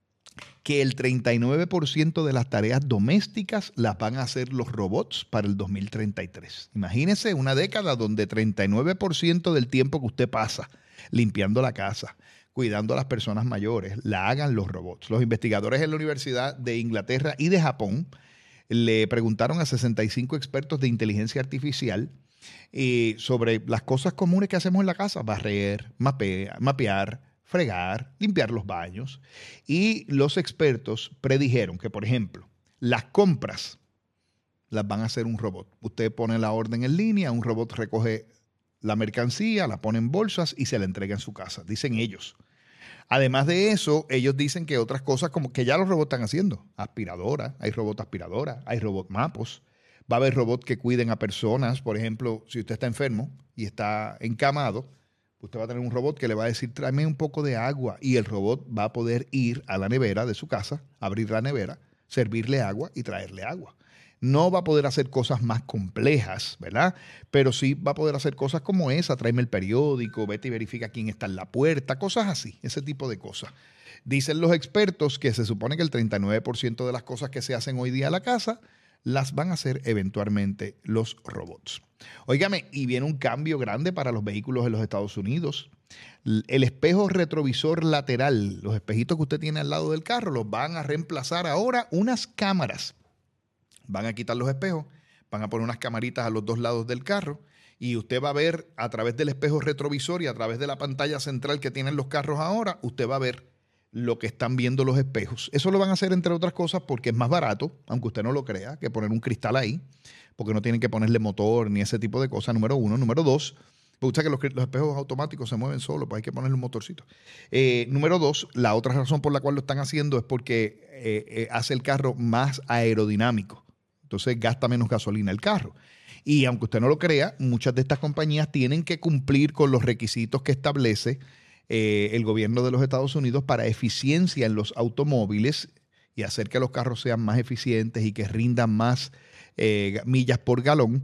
que el treinta y nueve por ciento de las tareas domésticas las van a hacer los robots para el dos mil treinta y tres. Imagínese una década donde treinta y nueve por ciento del tiempo que usted pasa limpiando la casa, cuidando a las personas mayores, la hagan los robots. Los investigadores en la Universidad de Inglaterra y de Japón le preguntaron a sesenta y cinco expertos de inteligencia artificial eh, sobre las cosas comunes que hacemos en la casa: barrer, mapear, mapear, fregar, limpiar los baños. Y los expertos predijeron que, por ejemplo, las compras las van a hacer un robot. Usted pone la orden en línea, un robot recoge la mercancía, la pone en bolsas y se la entrega en su casa, dicen ellos. Además de eso, ellos dicen que otras cosas como que ya los robots están haciendo. Aspiradora, hay robot aspiradora, hay robot mapos. Va a haber robots que cuiden a personas. Por ejemplo, si usted está enfermo y está encamado, usted va a tener un robot que le va a decir, tráeme un poco de agua. Y el robot va a poder ir a la nevera de su casa, abrir la nevera, servirle agua y traerle agua. No va a poder hacer cosas más complejas, ¿verdad? Pero sí va a poder hacer cosas como esa: tráeme el periódico, vete y verifica quién está en la puerta, cosas así, ese tipo de cosas. Dicen los expertos que se supone que el treinta y nueve por ciento de las cosas que se hacen hoy día en la casa las van a hacer eventualmente los robots. Óigame, y viene un cambio grande para los vehículos en los Estados Unidos. El espejo retrovisor lateral, los espejitos que usted tiene al lado del carro, los van a reemplazar ahora unas cámaras. Van a quitar los espejos, van a poner unas camaritas a los dos lados del carro y usted va a ver a través del espejo retrovisor y a través de la pantalla central que tienen los carros ahora, usted va a ver lo que están viendo los espejos. Eso lo van a hacer, entre otras cosas, porque es más barato, aunque usted no lo crea, que poner un cristal ahí, porque no tienen que ponerle motor ni ese tipo de cosas, número uno. Número dos, pues usted sabe que los, los espejos automáticos se mueven solos, pues hay que ponerle un motorcito. Eh, número dos, la otra razón por la cual lo están haciendo es porque eh, eh, hace el carro más aerodinámico. Entonces gasta menos gasolina el carro. Y aunque usted no lo crea, muchas de estas compañías tienen que cumplir con los requisitos que establece eh, el gobierno de los Estados Unidos para eficiencia en los automóviles y hacer que los carros sean más eficientes y que rindan más eh, millas por galón.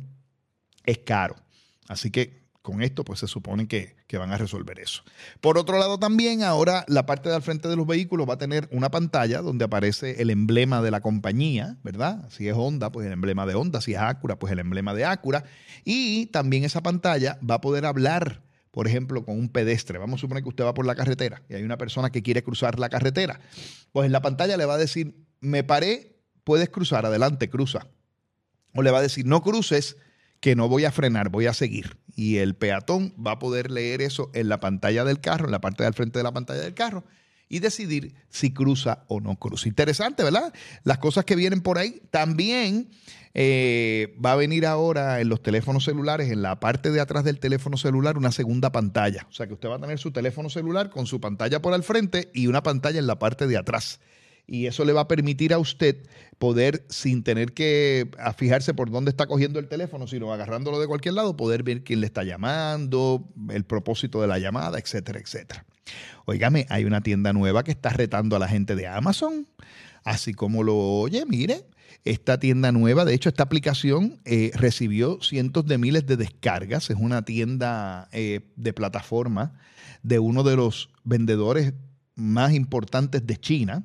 Es caro. Así que con esto, pues se supone que, que van a resolver eso. Por otro lado también, ahora la parte del frente de los vehículos va a tener una pantalla donde aparece el emblema de la compañía, ¿verdad? Si es Honda, pues el emblema de Honda. Si es Acura, pues el emblema de Acura. Y también esa pantalla va a poder hablar, por ejemplo, con un pedestre. Vamos a suponer que usted va por la carretera y hay una persona que quiere cruzar la carretera. Pues en la pantalla le va a decir, me paré, puedes cruzar, adelante, cruza. O le va a decir, no cruces, que no voy a frenar, voy a seguir. Y el peatón va a poder leer eso en la pantalla del carro, en la parte del frente de la pantalla del carro, y decidir si cruza o no cruza. Interesante, ¿verdad? Las cosas que vienen por ahí. También eh, va a venir ahora en los teléfonos celulares, en la parte de atrás del teléfono celular, una segunda pantalla. O sea que usted va a tener su teléfono celular con su pantalla por al frente y una pantalla en la parte de atrás. Y eso le va a permitir a usted poder, sin tener que a fijarse por dónde está cogiendo el teléfono, sino agarrándolo de cualquier lado, poder ver quién le está llamando, el propósito de la llamada, etcétera, etcétera. Óigame, hay una tienda nueva que está retando a la gente de Amazon, así como lo oye, mire, esta tienda nueva, de hecho esta aplicación eh, recibió cientos de miles de descargas, es una tienda eh, de plataforma de uno de los vendedores más importantes de China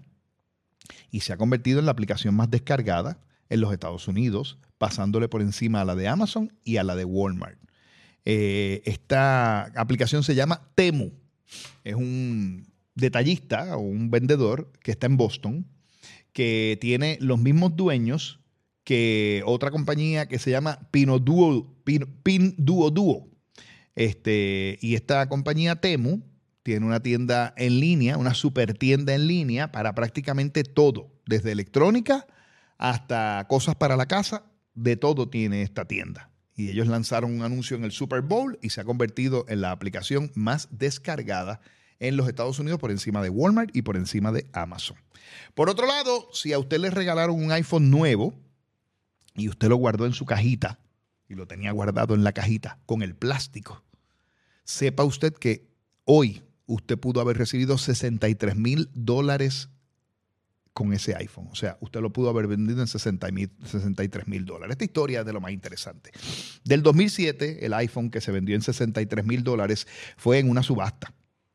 y se ha convertido en la aplicación más descargada en los Estados Unidos, pasándole por encima a la de Amazon y a la de Walmart. Eh, esta aplicación se llama Temu. Es un detallista o un vendedor que está en Boston, que tiene los mismos dueños que otra compañía que se llama Pinduoduo. Pin, Pinduoduo. Este, y esta compañía Temu tiene una tienda en línea, una super tienda en línea para prácticamente todo, desde electrónica hasta cosas para la casa, de todo tiene esta tienda. Y ellos lanzaron un anuncio en el Super Bowl y se ha convertido en la aplicación más descargada en los Estados Unidos por encima de Walmart y por encima de Amazon. Por otro lado, si a usted le regalaron un iPhone nuevo y usted lo guardó en su cajita y lo tenía guardado en la cajita con el plástico, sepa usted que hoy usted pudo haber recibido sesenta y tres mil dólares con ese iPhone. O sea, usted lo pudo haber vendido en sesenta y tres mil dólares. Esta historia es de lo más interesante. Del dos mil siete, el iPhone que se vendió en sesenta y tres mil dólares fue en una subasta.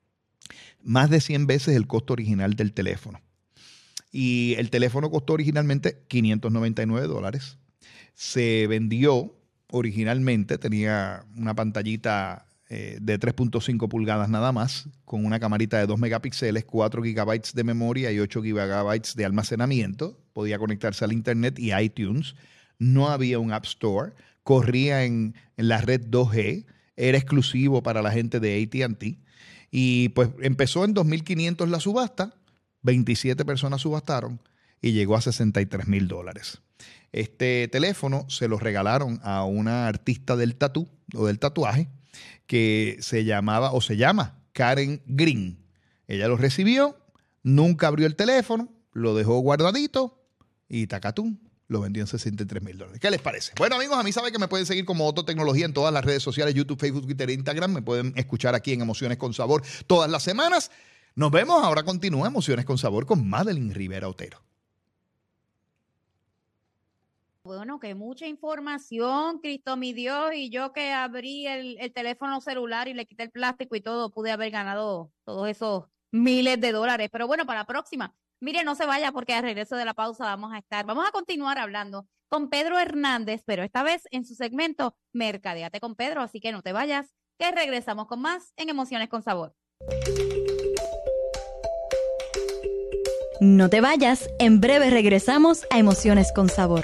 Más de cien veces el costo original del teléfono. Y el teléfono costó originalmente quinientos noventa y nueve dólares. Se vendió originalmente, tenía una pantallita de tres punto cinco pulgadas nada más, con una camarita de dos megapíxeles, cuatro gigabytes de memoria y ocho gigabytes de almacenamiento. Podía conectarse al internet y iTunes. No había un App Store. Corría en, en la red dos G. Era exclusivo para la gente de A T and T. Y pues empezó en dos mil quinientos la subasta. veintisiete personas subastaron y llegó a sesenta y tres mil dólares. Este teléfono se lo regalaron a una artista del tatú o del tatuaje que se llamaba o se llama Karen Green. Ella lo recibió, nunca abrió el teléfono, lo dejó guardadito y tacatún, lo vendió en sesenta y tres mil dólares. ¿Qué les parece? Bueno, amigos, a mí saben que me pueden seguir como Otto Tecnología en todas las redes sociales, YouTube, Facebook, Twitter e Instagram. Me pueden escuchar aquí en Emociones con Sabor todas las semanas. Nos vemos, ahora continúa Emociones con Sabor con Madeline Rivera Otero. Bueno, que mucha información, Cristo mi Dios, y yo que abrí el, el teléfono celular y le quité el plástico y todo, pude haber ganado todos esos miles de dólares. Pero bueno, para la próxima, mire, no se vaya porque al regreso de la pausa vamos a estar, vamos a continuar hablando con Pedro Hernández, pero esta vez en su segmento Mercadeate con Pedro, así que no te vayas, que regresamos con más en Emociones con Sabor. No te vayas, en breve regresamos a Emociones con Sabor.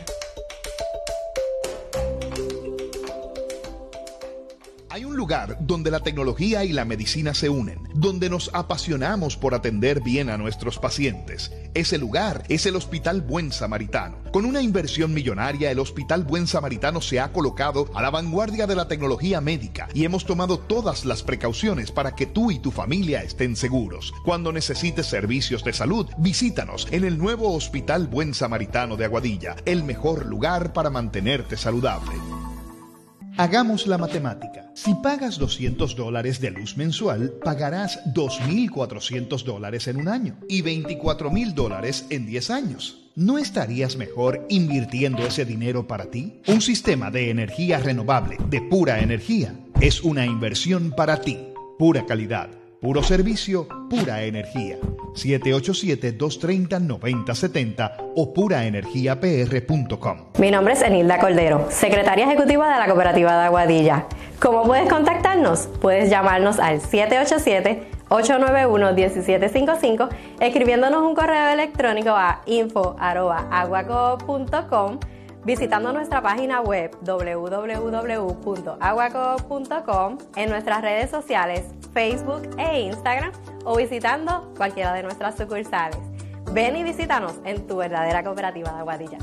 Hay un lugar donde la tecnología y la medicina se unen, donde nos apasionamos por atender bien a nuestros pacientes. Ese lugar es el Hospital Buen Samaritano. Con una inversión millonaria, el Hospital Buen Samaritano se ha colocado a la vanguardia de la tecnología médica y hemos tomado todas las precauciones para que tú y tu familia estén seguros. Cuando necesites servicios de salud, visítanos en el nuevo Hospital Buen Samaritano de Aguadilla, el mejor lugar para mantenerte saludable. Hagamos la matemática. Si pagas doscientos dólares de luz mensual, pagarás dos mil cuatrocientos dólares en un año y veinticuatro mil dólares en diez años. ¿No estarías mejor invirtiendo ese dinero para ti? Un sistema de energía renovable, de pura energía, es una inversión para ti. Pura calidad, puro servicio, pura energía. siete ocho siete, dos tres cero, nueve cero siete cero o pura energía p r punto com. Mi nombre es Enilda Cordero, secretaria ejecutiva de la Cooperativa de Aguadilla. ¿Cómo puedes contactarnos? Puedes llamarnos al siete ocho siete, ocho nueve uno, uno siete cinco cinco, escribiéndonos un correo electrónico a info arroba aguaco punto com, visitando nuestra página web doble u doble u doble u punto aguacoop punto com, en nuestras redes sociales Facebook e Instagram o visitando cualquiera de nuestras sucursales. Ven y visítanos en tu verdadera cooperativa de Aguadilla.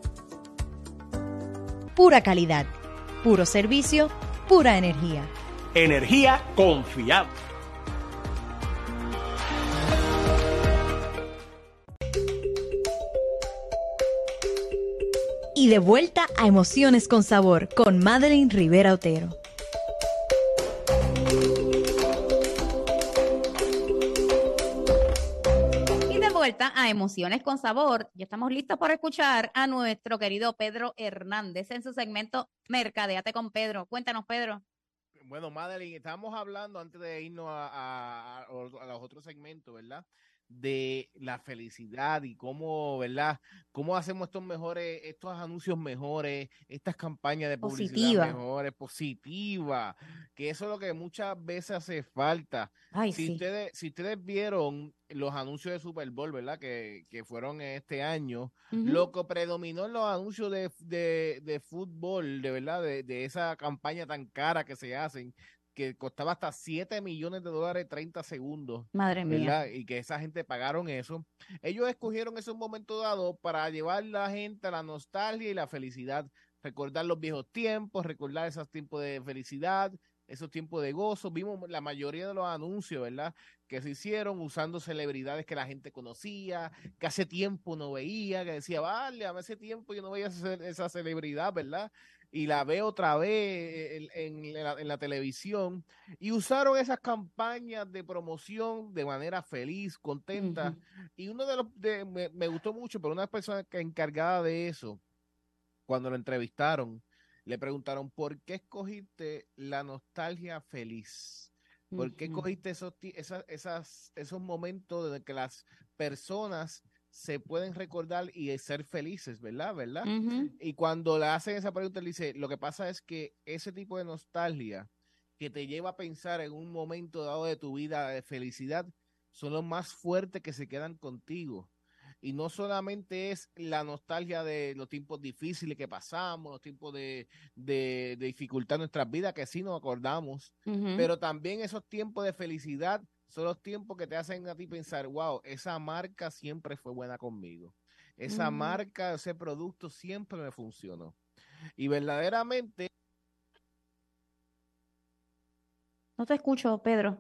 Pura calidad, puro servicio, pura energía. Energía confiable. Y de vuelta a Emociones con Sabor con Madeline Rivera Otero. Y de vuelta a Emociones con Sabor. Ya estamos listos para escuchar a nuestro querido Pedro Hernández en su segmento Mercadeate con Pedro. Cuéntanos, Pedro. Bueno, Madeline, estábamos hablando antes de irnos a, a, a, a los otros segmentos, ¿verdad? De la felicidad y cómo, ¿verdad? Cómo hacemos estos mejores, estos anuncios mejores, estas campañas de publicidad Positiva. mejores, positivas, que eso es lo que muchas veces hace falta. Ay, si sí. ustedes, si ustedes vieron los anuncios de Super Bowl, ¿verdad? Que, que fueron este año, Ujú. lo que predominó en los anuncios de, de, de fútbol, de verdad, de, de esa campaña tan cara que se hacen, que costaba hasta siete millones de dólares treinta segundos. Madre mía. ¿Verdad? Y que esa gente pagaron eso. Ellos escogieron ese momento dado para llevar a la gente a la nostalgia y la felicidad, recordar los viejos tiempos, recordar esos tiempos de felicidad, esos tiempos de gozo. Vimos la mayoría de los anuncios, ¿verdad? Que se hicieron usando celebridades que la gente conocía, que hace tiempo no veía, que decía, vale, hace tiempo yo no veía esa, esa celebridad, ¿verdad? Y la veo otra vez en, en, la, en la televisión, y usaron esas campañas de promoción de manera feliz, contenta, uh-huh. Y uno de los, de, me, me gustó mucho, pero una persona que encargada de eso, cuando lo entrevistaron, le preguntaron, ¿por qué escogiste la nostalgia feliz? ¿Por qué escogiste esos, esas, esas, esos momentos en que las personas se pueden recordar y ser felices, ¿verdad? ¿verdad? Uh-huh. Y cuando le hacen esa pregunta, le dice, lo que pasa es que ese tipo de nostalgia que te lleva a pensar en un momento dado de tu vida de felicidad son los más fuertes que se quedan contigo. Y no solamente es la nostalgia de los tiempos difíciles que pasamos, los tiempos de, de, de dificultad en nuestras vidas, que sí nos acordamos, uh-huh. Pero también esos tiempos de felicidad son los tiempos que te hacen a ti pensar, wow, esa marca siempre fue buena conmigo. Esa uh-huh. marca, ese producto siempre me funcionó. Y verdaderamente... No te escucho, Pedro.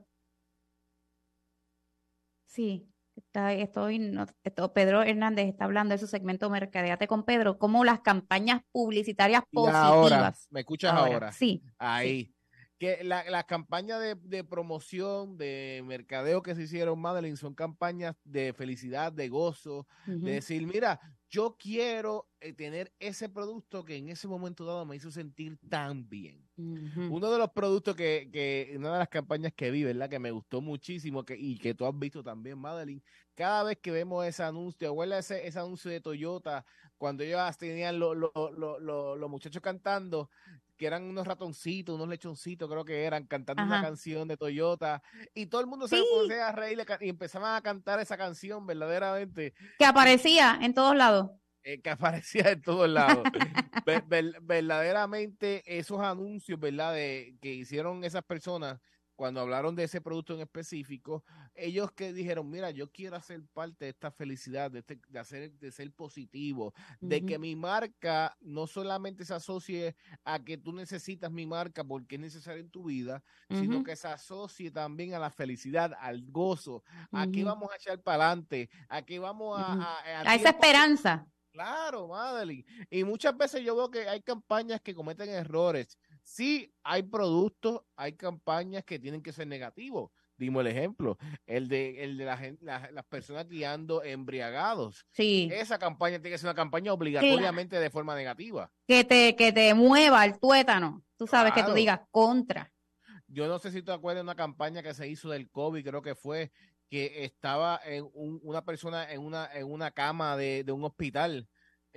Sí, está, estoy, no, esto, Pedro Hernández está hablando de su segmento Mercadeate con Pedro, como las campañas publicitarias positivas. Ahora, ¿me escuchas ahora? ahora? Sí. Ahí. Sí. Que las la campañas de, de promoción, de mercadeo que se hicieron, Madeline, son campañas de felicidad, de gozo, uh-huh. De decir, mira, yo quiero eh, tener ese producto que en ese momento dado me hizo sentir tan bien. Uh-huh. Uno de los productos que, que, una de las campañas que vi, ¿verdad? Que me gustó muchísimo que, y que tú has visto también, Madeline, cada vez que vemos ese anuncio, abuela ese, ese anuncio de Toyota, cuando ellos tenían los lo, lo, lo, lo muchachos cantando, que eran unos ratoncitos, unos lechoncitos, creo que eran, cantando Ajá. Una canción de Toyota, y todo el mundo se sí. a reír y empezaban a cantar esa canción verdaderamente. Que aparecía en todos lados. Eh, que aparecía en todos lados. ver, ver, verdaderamente esos anuncios, ¿verdad? De, que hicieron esas personas cuando hablaron de ese producto en específico, ellos que dijeron, mira, yo quiero hacer parte de esta felicidad, de, este, de, hacer, de ser positivo, uh-huh. De que mi marca no solamente se asocie a que tú necesitas mi marca porque es necesaria en tu vida, uh-huh. Sino que se asocie también a la felicidad, al gozo, uh-huh. A qué vamos a echar para adelante, a qué vamos a... Uh-huh. A, a, a esa esperanza. Claro, Madeline. Y muchas veces yo veo que hay campañas que cometen errores. Sí, hay productos, hay campañas que tienen que ser negativos. Dimos el ejemplo, el de, el de la gente, la, las personas guiando embriagados. Sí. Esa campaña tiene que ser una campaña obligatoriamente sí. De forma negativa. Que te, que te mueva el tuétano. Tú sabes, claro. Que tú digas contra. Yo no sé si te acuerdas de una campaña que se hizo del COVID, creo que fue, que estaba en un, una persona en una, en una cama de, de un hospital.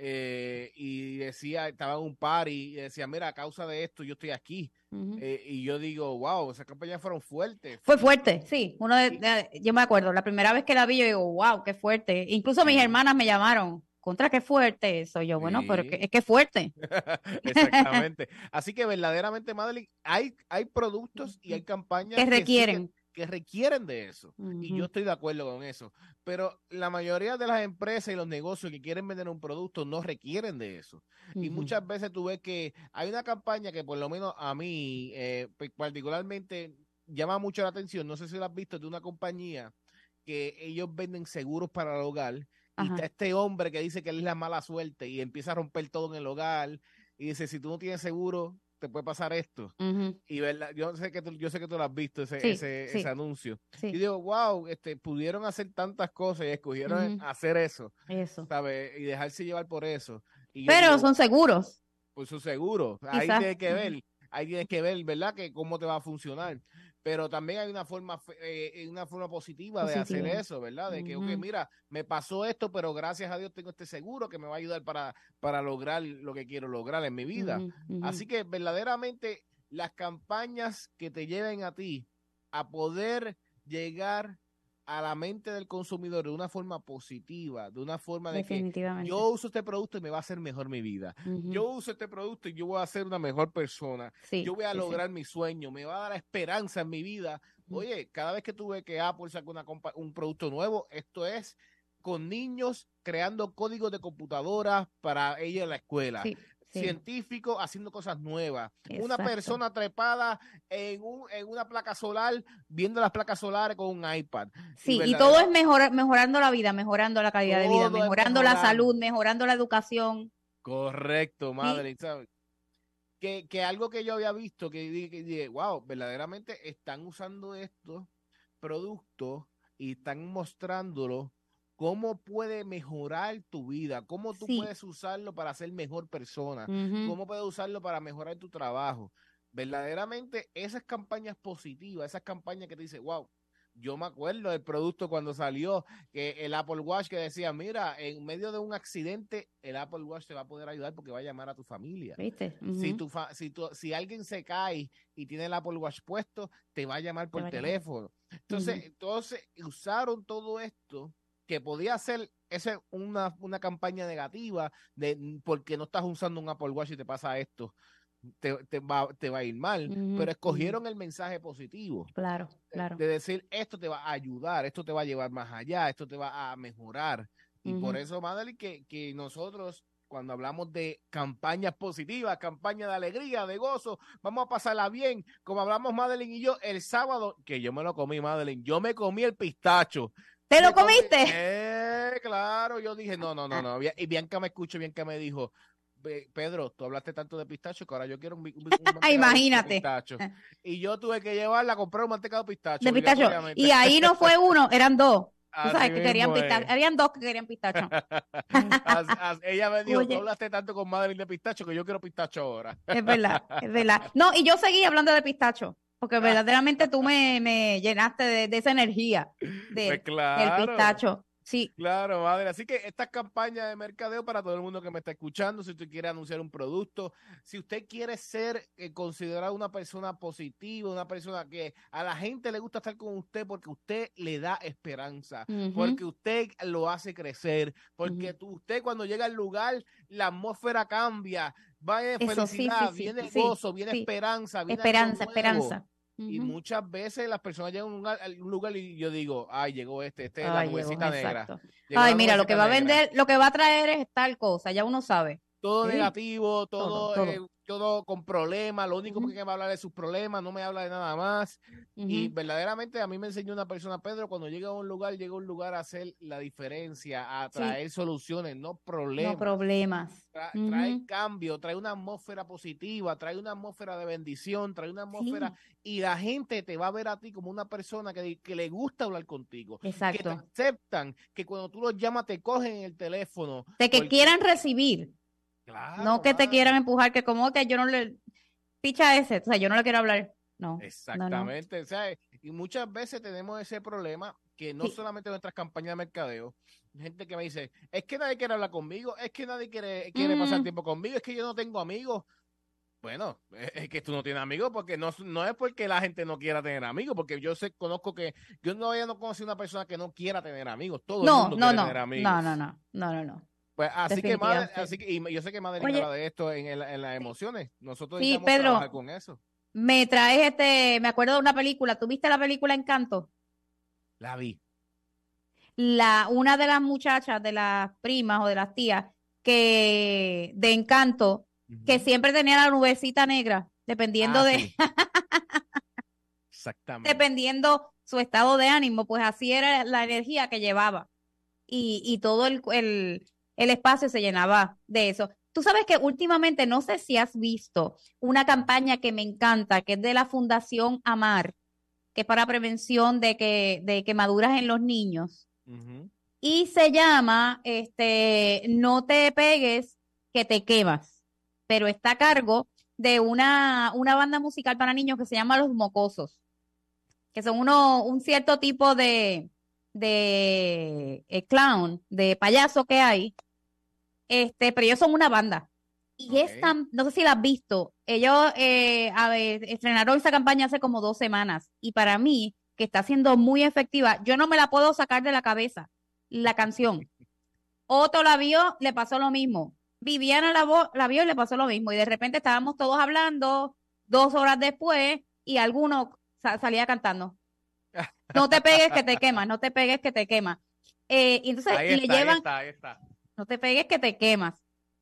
Eh, y decía, estaba en un party y decía, mira, a causa de esto yo estoy aquí. Uh-huh. eh, y yo digo, wow, esas campañas fueron fuertes. Fue fuerte, sí. Uno de, de, yo me acuerdo, la primera vez que la vi yo digo, wow, qué fuerte. Incluso mis hermanas me llamaron contra qué fuerte eso. Yo, bueno, Sí. pero que, es que es fuerte. Exactamente. Así que verdaderamente, Madeline, hay, hay productos y hay campañas Que sí requieren. que, que requieren de eso. Y yo Ujú. estoy de acuerdo con eso. Pero la mayoría de las empresas y los negocios que quieren vender un producto no requieren de eso. Y Ujú. muchas veces tú ves que hay una campaña que por lo menos a mí eh, pe- particularmente llama mucho la atención. No sé si lo has visto, de una compañía que ellos venden seguros para el hogar. Y Ajá. está este hombre que dice que él es la mala suerte y empieza a romper todo en el hogar y dice, si tú no tienes seguro, te puede pasar esto. Ujú. Y verdad, yo sé que tú, yo sé que tú lo has visto, ese, Sí, ese, sí. ese anuncio. Sí. Y digo, wow, este, pudieron hacer tantas cosas y escogieron Ujú. hacer eso, Eso. ¿sabes? Y dejarse llevar por eso. Y yo Pero digo, son seguros. pues su seguro. Ahí Quizás. tienes que Ujú. ver, ahí tienes que ver, ¿verdad? Que cómo te va a funcionar. Pero también hay una forma, fe- eh, una forma positiva de hacer Positiva. eso, ¿verdad? De que, ok, Ujú. mira, me pasó esto, pero gracias a Dios tengo este seguro que me va a ayudar para, para lograr lo que quiero lograr en mi vida. Ujú, ujú. Así que verdaderamente las campañas que te lleven a ti a poder llegar a la mente del consumidor de una forma positiva, de una forma de que Definitivamente. yo uso este producto y me va a hacer mejor mi vida. Ujú. Yo uso este producto y yo voy a ser una mejor persona. Sí, Yo voy a sí, sí. lograr mi sueño, me va a dar esperanza en mi vida. Ujú. Oye, cada vez que tú ves que Apple saca una compa- un producto nuevo, esto es con niños creando códigos de computadoras para ellos en la escuela. Sí, sí. Científicos haciendo cosas nuevas. Una Exacto. persona trepada en, un, en una placa solar, viendo las placas solares con un iPad. Sí, y verdadera- todo es mejor, mejorando la vida, mejorando la calidad de vida, Todo es mejorando la mejorando. salud, mejorando la educación. Correcto, madre, ¿sabes? Que, que algo que yo había visto, que dije, que dije, wow, verdaderamente están usando estos productos y están mostrándolo cómo puede mejorar tu vida, cómo tú Sí. puedes usarlo para ser mejor persona, Ujú. cómo puedes usarlo para mejorar tu trabajo. Verdaderamente esas campañas positivas, esas campañas que te dicen, wow, yo me acuerdo del producto cuando salió, que el Apple Watch que decía, mira, en medio de un accidente, el Apple Watch te va a poder ayudar porque va a llamar a tu familia. ¿Viste? Si, Ujú. tu fa- si, tu- si alguien se cae y tiene el Apple Watch puesto, te va a llamar por va a llamar. teléfono. Entonces, Ujú. entonces usaron todo esto que podía ser esa una, una campaña negativa de porque no estás usando un Apple Watch y te pasa esto, te, te, va, te va a ir mal, Ujú, pero escogieron el mensaje positivo. Claro, De- claro. De decir, esto te va a ayudar, esto te va a llevar más allá, esto te va a mejorar. Y por Ujú. eso, Madeline, que, que nosotros, cuando hablamos de campañas positivas, campañas de alegría, de gozo, vamos a pasarla bien, como hablamos Madeline y yo el sábado, que yo me lo comí, Madeline, yo me comí el pistacho. ¿Te Me lo comí- comiste? Eh, claro, yo dije, no, no, no, no. Y Bianca me escuchó, Bianca me dijo, "Pe- Pedro, tú hablaste tanto de pistacho que ahora yo quiero un, bi- un, bi- un mantecado de Imagínate. pistacho. Y yo tuve que llevarla a comprar un mantecado de pistacho. De pistacho. obligatoriamente. Y ahí no fue uno, eran dos. Tú Así sabes que querían mismo es. pistacho. Habían dos que querían pistacho. Así- así- ella me dijo, Oye. tú hablaste tanto con Madeline de pistacho que yo quiero pistacho ahora. Es verdad, es verdad. No, y yo seguí hablando de pistacho, porque verdaderamente tú me, me llenaste de, de esa energía de, Pues claro. del pistacho. Sí. Claro, madre. Así que estas campañas de mercadeo para todo el mundo que me está escuchando, si usted quiere anunciar un producto, si usted quiere ser eh, considerado una persona positiva, una persona que a la gente le gusta estar con usted porque usted le da esperanza, Ujú. porque usted lo hace crecer, porque Ujú. tú- usted cuando llega al lugar, la atmósfera cambia, va de Eso, sí, felicidad, sí, sí, viene sí, gozo, viene sí. esperanza, viene Esperanza, algo nuevo. esperanza. Y Ujú. muchas veces las personas llegan a un lugar, a un lugar y yo digo, ay, llegó este, este es la Ay, llegó, nubecita negra. exacto. Llegó Ay, la mira, lo que va a nubecita negra. vender, lo que va a traer es tal cosa, ya uno sabe. Todo Sí. negativo, Todo, todo, todo. eh, todo con problemas, lo único Ujú. que me va a hablar de sus problemas, no me habla de nada más. Y Ujú. verdaderamente a mí me enseñó una persona, Pedro, cuando llega a un lugar, llega a un lugar a hacer la diferencia, a Sí. traer soluciones, no problemas. No problemas. Tra- Ujú. trae cambio, trae una atmósfera positiva, trae una atmósfera de bendición, trae una atmósfera Sí. y la gente te va a ver a ti como una persona que, que le gusta hablar contigo, que te Exacto. aceptan, que cuando tú los llamas te cogen el teléfono. De que porque- quieran recibir, Claro, no que te mano. quieran empujar, que como que yo no le picha ese, o sea, yo no le quiero hablar. No. No, no. Exactamente, o sea, y muchas veces tenemos ese problema que no Sí. solamente en nuestras campañas de mercadeo, gente que me dice, es que nadie quiere hablar conmigo, es que nadie quiere, quiere pasar Mm. tiempo conmigo, es que yo no tengo amigos. Bueno, es es que tú no tienes amigos porque no, no es porque la gente no quiera tener amigos, porque yo sé, conozco que yo no, ya no conocí una persona que no quiera tener amigos, todo el No, mundo no, quiere no, tener amigos. no, no, no, no, no, no. Pues así que, Madre, así que y yo sé que Madeline habla de esto en, el, en las emociones. Nosotros sí, necesitamos Pedro, trabajar con eso. Me traes este, me acuerdo de una película. ¿Tú viste la película Encanto? La vi. La, una de las muchachas, de las primas o de las tías, que de Encanto, uh-huh. que siempre tenía la nubecita negra, dependiendo ah, de. Sí. Exactamente. Dependiendo su estado de ánimo, pues así era la energía que llevaba. Y, y todo el, el, el espacio se llenaba de eso. Tú sabes que últimamente, no sé si has visto una campaña que me encanta, que es de la Fundación Amar, que es para prevención de, que, de quemaduras en los niños. Uh-huh. Y se llama, este, No te pegues, que te quemas. Pero está a cargo de una, una banda musical para niños que se llama Los Mocosos, que son uno, un cierto tipo de, de eh, clown, de payaso que hay. Este, pero ellos son una banda. Y okay. es tan, no sé si la has visto, ellos eh, a ver, estrenaron esa campaña hace como dos semanas. Y para mí, que está siendo muy efectiva, yo no me la puedo sacar de la cabeza, la canción. Otto la vio, le pasó lo mismo. Viviana la, vo, la vio y le pasó lo mismo. Y de repente estábamos todos hablando, dos horas después, y alguno sa salía cantando. No te pegues que te quemas, no te pegues que te quemas. Eh, y entonces ahí le está, llevan... Ahí está, ahí está. No te pegues que te quemas.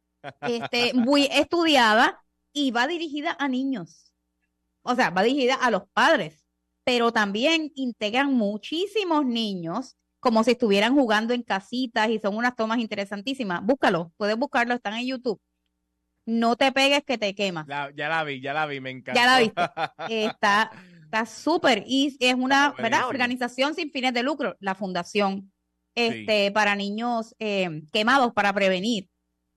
Este, muy estudiada y va dirigida a niños. O sea, va dirigida a los padres, pero también integran muchísimos niños como si estuvieran jugando en casitas y son unas tomas interesantísimas. Búscalo, puedes buscarlo, están en YouTube. No te pegues que te quemas. La, ya la vi, ya la vi, me encanta. Ya la viste. Está está súper y es una, ¿verdad? Organización sin fines de lucro, la fundación. Este, sí. Para niños eh, quemados, para prevenir.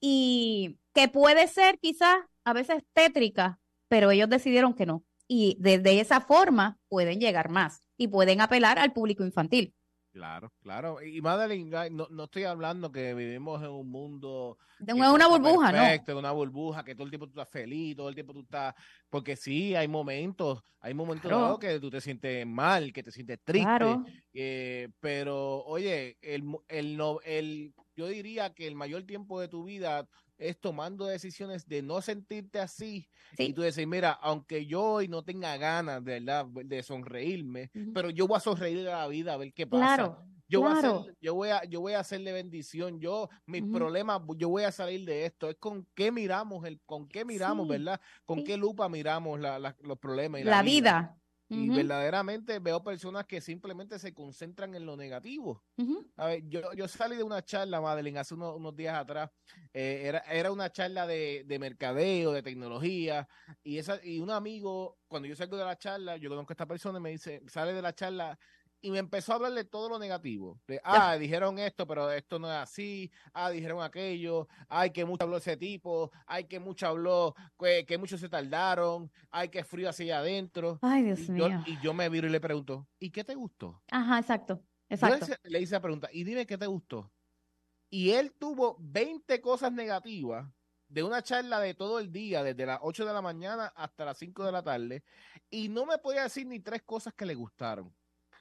Y que puede ser quizás a veces tétrica, pero ellos decidieron que no. Y desde esa forma pueden llegar más y pueden apelar al público infantil. Claro, claro. Y Madeline, no, no estoy hablando que vivimos en un mundo de una, una burbuja, perfecto, ¿no? una burbuja, que todo el tiempo tú estás feliz, todo el tiempo tú estás, porque sí, hay momentos, hay momentos claro. dados que tú te sientes mal, que te sientes triste, claro. eh, pero oye, el, el, el, el, yo diría que el mayor tiempo de tu vida es tomando decisiones de no sentirte así, sí. Y tú decir, mira, aunque yo hoy no tenga ganas de, ¿verdad? de sonreírme, uh-huh. pero yo voy a sonreír a la vida a ver qué pasa. Claro, yo, claro. voy a hacer, yo, voy a, yo voy a hacerle bendición, yo, mis uh-huh. problemas, yo voy a salir de esto. Es con qué miramos, el, con qué miramos, sí. ¿verdad? Con sí. qué lupa miramos la, la, los problemas y la, la vida. vida. Y uh-huh. verdaderamente veo personas que simplemente se concentran en lo negativo. Uh-huh. A ver, yo, yo salí de una charla, Madeline, hace unos, unos días atrás. Eh, era, era una charla de, de mercadeo, de tecnología. Y, esa, y un amigo, cuando yo salgo de la charla, yo conozco a esta persona y me dice, sale de la charla y me empezó a hablar de todo lo negativo. De, ah, dijeron esto, pero esto no es así. Ah, dijeron aquello. Ay, que mucho habló ese tipo. Ay, que mucho habló, que, que muchos se tardaron. Ay, que frío hacia allá adentro. Ay, Dios y mío. Yo, y yo me viro y le pregunto, ¿y qué te gustó? Ajá, exacto. exacto. Yo le, le hice la pregunta, y dime qué te gustó. Y él tuvo veinte cosas negativas de una charla de todo el día, desde las ocho de la mañana hasta las cinco de la tarde, y no me podía decir ni tres cosas que le gustaron.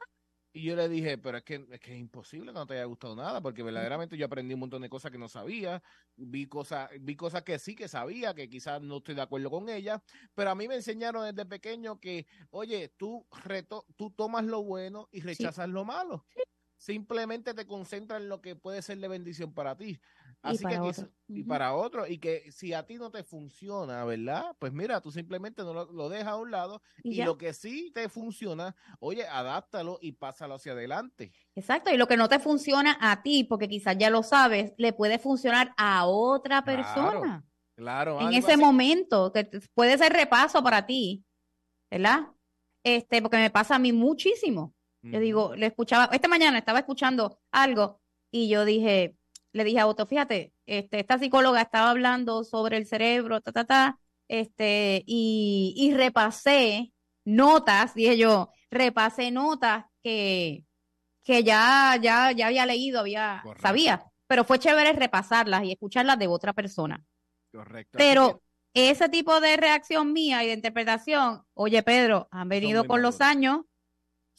Y yo le dije, pero es que, es que es imposible que no te haya gustado nada, porque verdaderamente yo aprendí un montón de cosas que no sabía, vi cosas, vi cosas que sí que sabía, que quizás no estoy de acuerdo con ellas, pero a mí me enseñaron desde pequeño que, oye, tú, reto, tú tomas lo bueno y rechazas sí. lo malo. Sí. Simplemente te concentras en lo que puede ser de bendición para ti. Así y para que otro. y para otro, y que si a ti no te funciona, ¿verdad? Pues mira, tú simplemente no lo, lo dejas a un lado y, y lo que sí te funciona, oye, adáptalo y pásalo hacia adelante. Exacto, y lo que no te funciona a ti, porque quizás ya lo sabes, le puede funcionar a otra persona. Claro, claro. En ese así. momento, que puede ser repaso para ti, ¿verdad? Este, porque me pasa a mí muchísimo. Yo digo, le escuchaba, esta mañana estaba escuchando algo y yo dije, le dije a Otto, fíjate, este, esta psicóloga estaba hablando sobre el cerebro, ta, ta, ta, este, y, y repasé notas, dije yo, repasé notas que, que ya, ya, ya había leído, había, Correcto. sabía, pero fue chévere repasarlas y escucharlas de otra persona. Correcto. Pero que... ese tipo de reacción mía y de interpretación, oye, Pedro, han venido con maduros. los años.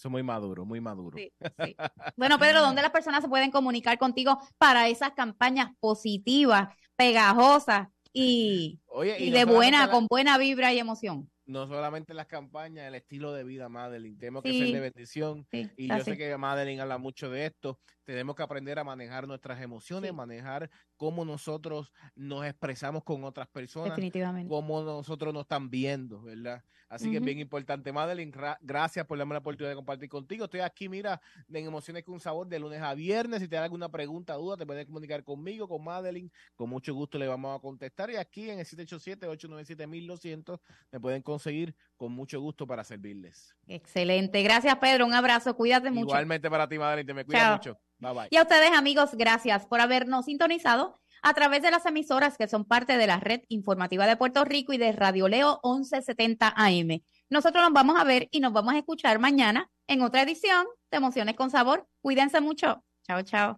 Eso es muy maduro, muy maduro. Sí, sí. Bueno, Pedro, ¿dónde las personas se pueden comunicar contigo para esas campañas positivas, pegajosas y, Oye, y, y no de buena, la, con buena vibra y emoción? No solamente las campañas, el estilo de vida, Madeline. Tenemos Sí. que ser de bendición. Sí, y así. yo sé que Madeline habla mucho de esto. Tenemos que aprender a manejar nuestras emociones, Sí. manejar cómo nosotros nos expresamos con otras personas. Definitivamente. Cómo nosotros nos están viendo, ¿verdad? Así que es Ujú. bien importante. Madeline, ra- gracias por darme la oportunidad de compartir contigo. Estoy aquí, mira, en Emociones con Sabor de lunes a viernes. Si te da alguna pregunta, duda, te puedes comunicar conmigo, con Madeline. Con mucho gusto le vamos a contestar. Y aquí en el siete ocho siete, ocho nueve siete, uno dos cero cero me pueden conseguir con mucho gusto para servirles. Excelente. Gracias, Pedro. Un abrazo. Cuídate mucho. Igualmente para ti, Madeline. Te me cuidas Chao. mucho. Bye, bye. Y a ustedes, amigos, gracias por habernos sintonizado a través de las emisoras que son parte de la Red Informativa de Puerto Rico y de Radio Leo once setenta A M. Nosotros nos vamos a ver y nos vamos a escuchar mañana en otra edición de Emociones con Sabor. Cuídense mucho. Chao, chao.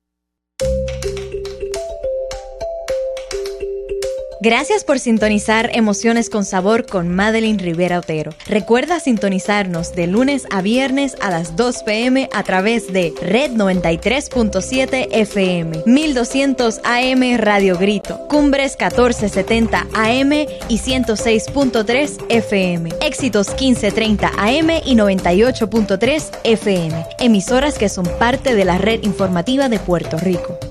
Gracias por sintonizar Emociones con Sabor con Madeline Rivera Otero. Recuerda sintonizarnos de lunes a viernes a las dos pe eme a través de Red noventa y tres punto siete efe eme, mil doscientos A M Radio Grito, Cumbres catorce setenta A M y ciento seis punto tres efe eme, Éxitos quince treinta A M y noventa y ocho punto tres efe eme, emisoras que son parte de la Red Informativa de Puerto Rico.